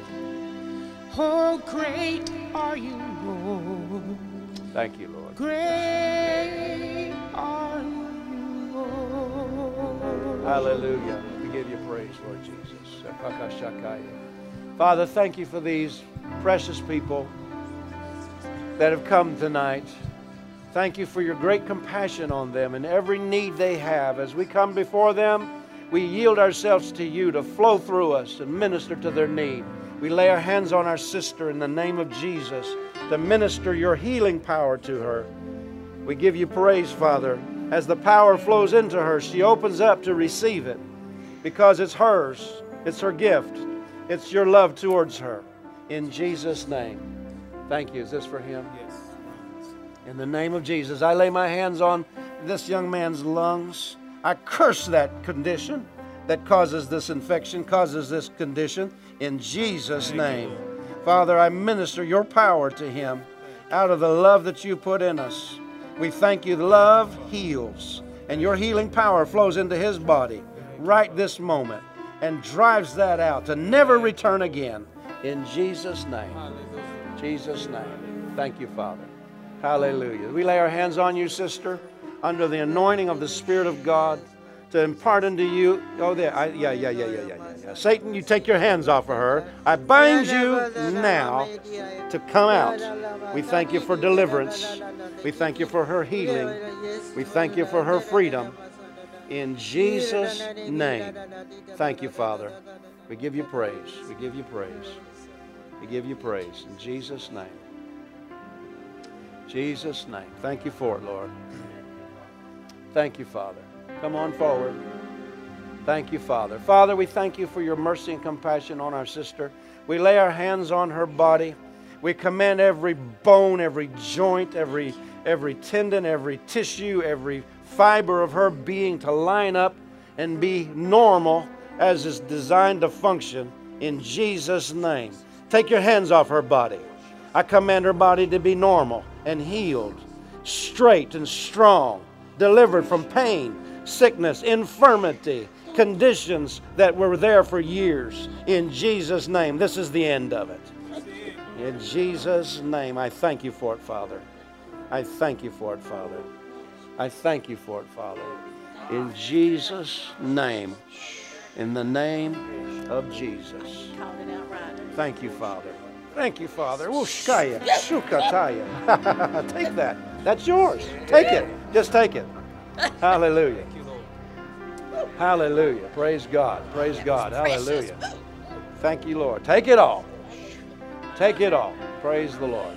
Oh, great are you, Lord. Thank you, Lord. Great are you, Lord. Hallelujah. We give you praise, Lord Jesus. Father, thank you for these precious people that have come tonight. Thank you for your great compassion on them and every need they have. As we come before them, we yield ourselves to you to flow through us and minister to their need. We lay our hands on our sister in the name of Jesus to minister your healing power to her. We give you praise, Father. As the power flows into her, she opens up to receive it because it's hers. It's her gift. It's your love towards her. In Jesus' name. Thank you. Is this for him? Yes. In the name of Jesus, I lay my hands on this young man's lungs. I curse that condition that causes this infection, causes this condition, in Jesus' name. Father, I minister your power to him out of the love that you put in us. We thank you. Love heals, and your healing power flows into his body right this moment and drives that out to never return again. In Jesus' name. Jesus' name. Thank you, Father. Hallelujah. We lay our hands on you, sister, under the anointing of the Spirit of God to impart unto you. Oh, there. I, yeah, yeah, yeah, yeah, yeah, yeah, yeah. Satan, you take your hands off of her. I bind you now to come out. We thank you for deliverance. We thank you for her healing. We thank you for her freedom. In Jesus' name. Thank you, Father. We give you praise. We give you praise. We give you praise. In Jesus' name. Jesus' name. Thank you for it, Lord. Thank you, Father. Come on forward. Thank you, Father. Father, we thank you for your mercy and compassion on our sister. We lay our hands on her body. We command every bone, every joint, every, every tendon, every tissue, every fiber of her being to line up and be normal as it's designed to function in Jesus' name. Take your hands off her body. I command her body to be normal and healed, straight and strong, delivered from pain, sickness, infirmity, conditions that were there for years. In Jesus' name, this is the end of it. In Jesus' name, I thank you for it, Father. I thank you for it, Father. I thank you for it, Father. In Jesus' name. In the name of Jesus. Call it out right. Thank you, Father. Thank you, Father. Ushkaya, shukataya. Take that. That's yours. Take it. Just take it. Hallelujah. Hallelujah. Praise God. Praise God. Hallelujah. Thank you, Lord. Take it all. Take it all. Praise the Lord.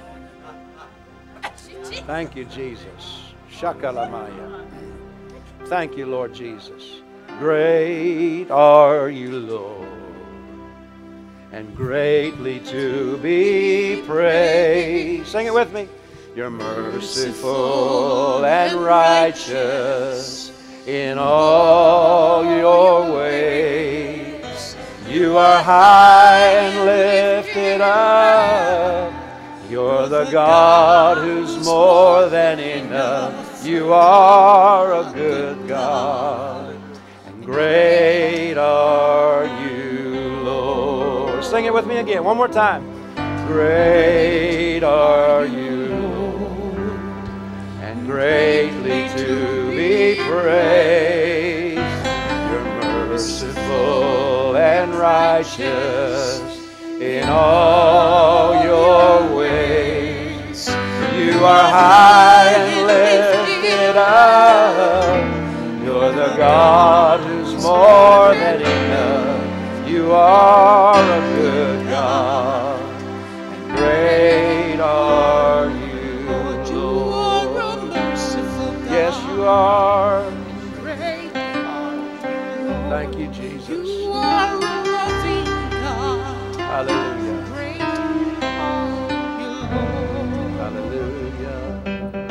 Thank you, Jesus. Shakalamaya. Thank you, Lord Jesus. Great are you, Lord, and greatly to be praised. Sing it with me. You're merciful and righteous in all your ways. You are high and lifted up. You're the God who's more than enough. You are a good God, and great are you, Lord. Sing it with me again, one more time. Great are you, Lord, and greatly to be praised. You're merciful and righteous in all your ways. You are high and lifted up. You're the God who's more than enough. You are a good God, and great are you, Lord, you are a merciful God. Yes, you are. Great are you, Lord. Thank you, Jesus. You are a loving God. Hallelujah. Great are you, Lord. Hallelujah.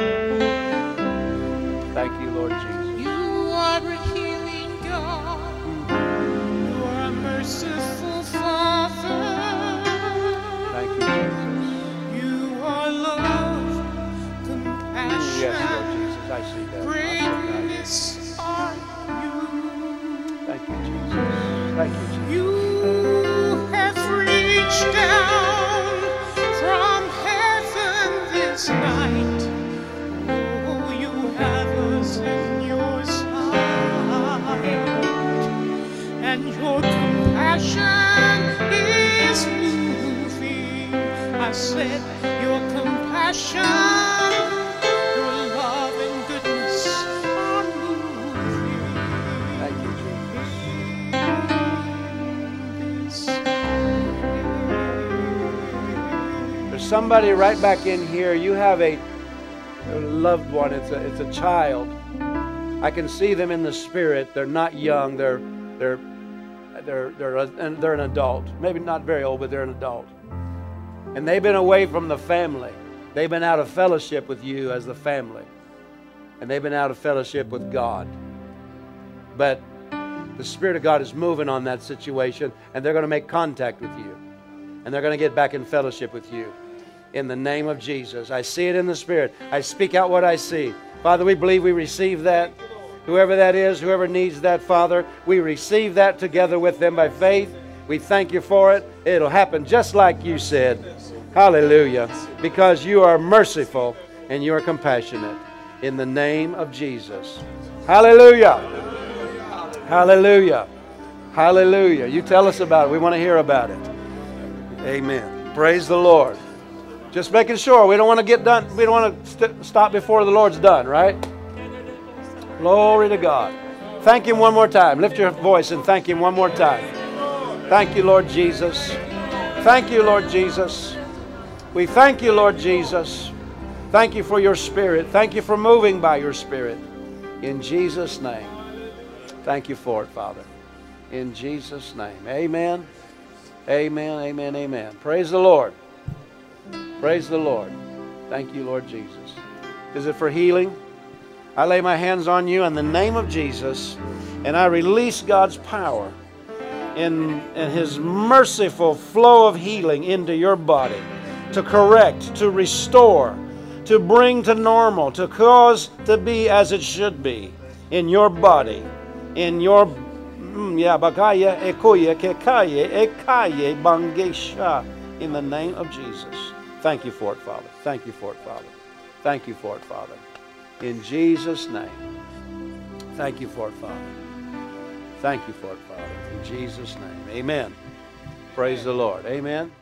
Thank you, Lord Jesus. You are a healing God. You are a merciful Father. Thank you, Jesus. You are love, compassion. Yes, Lord Jesus. I see that. Greatness are you. Thank you, Jesus. Thank you, Jesus. You have reached down from heaven this night. Oh, you have us in your sight, and your compassion is moving. I said, your compassion, your love and goodness are moving. Thank you, Jesus. There's somebody right back in here. You have a, a loved one. It's a, it's a child. I can see them in the spirit. They're not young. They're they're they're they're a, and they're an adult. Maybe not very old, but they're an adult. And they've been away from the family. They've been out of fellowship with you as the family. And they've been out of fellowship with God. But the Spirit of God is moving on that situation, and they're going to make contact with you. And they're going to get back in fellowship with you. In the name of Jesus. I see it in the Spirit. I speak out what I see. Father, we believe we receive that. Whoever that is, whoever needs that, Father, we receive that together with them by faith. We thank you for it. It'll happen just like you said. Hallelujah. Because you are merciful and you are compassionate. In the name of Jesus. Hallelujah. Hallelujah. Hallelujah. You tell us about it. We want to hear about it. Amen. Praise the Lord. Just making sure. We don't want to get done. We don't want to st- stop before the Lord's done, right? Glory to God. Thank Him one more time. Lift your voice and thank Him one more time. Thank you, Lord Jesus. Thank you, Lord Jesus. We thank you, Lord Jesus. Thank you for your Spirit. Thank you for moving by your Spirit. In Jesus' name. Thank you for it, Father. In Jesus' name. Amen. Amen, amen, amen. Praise the Lord. Praise the Lord. Thank you, Lord Jesus. Is it for healing? I lay my hands on you in the name of Jesus, and I release God's power in, in His merciful flow of healing into your body to correct, to restore, to bring to normal, to cause to be as it should be in your body, in your yeah, bakaya ekoye kekaye ekaye bangesha, in the name of Jesus. Thank you for it, Father. Thank you for it, Father. Thank you for it, Father. In Jesus' name. Thank you for it, Father. Thank you for it, Father. In Jesus' name. Amen. Praise the Lord. Amen.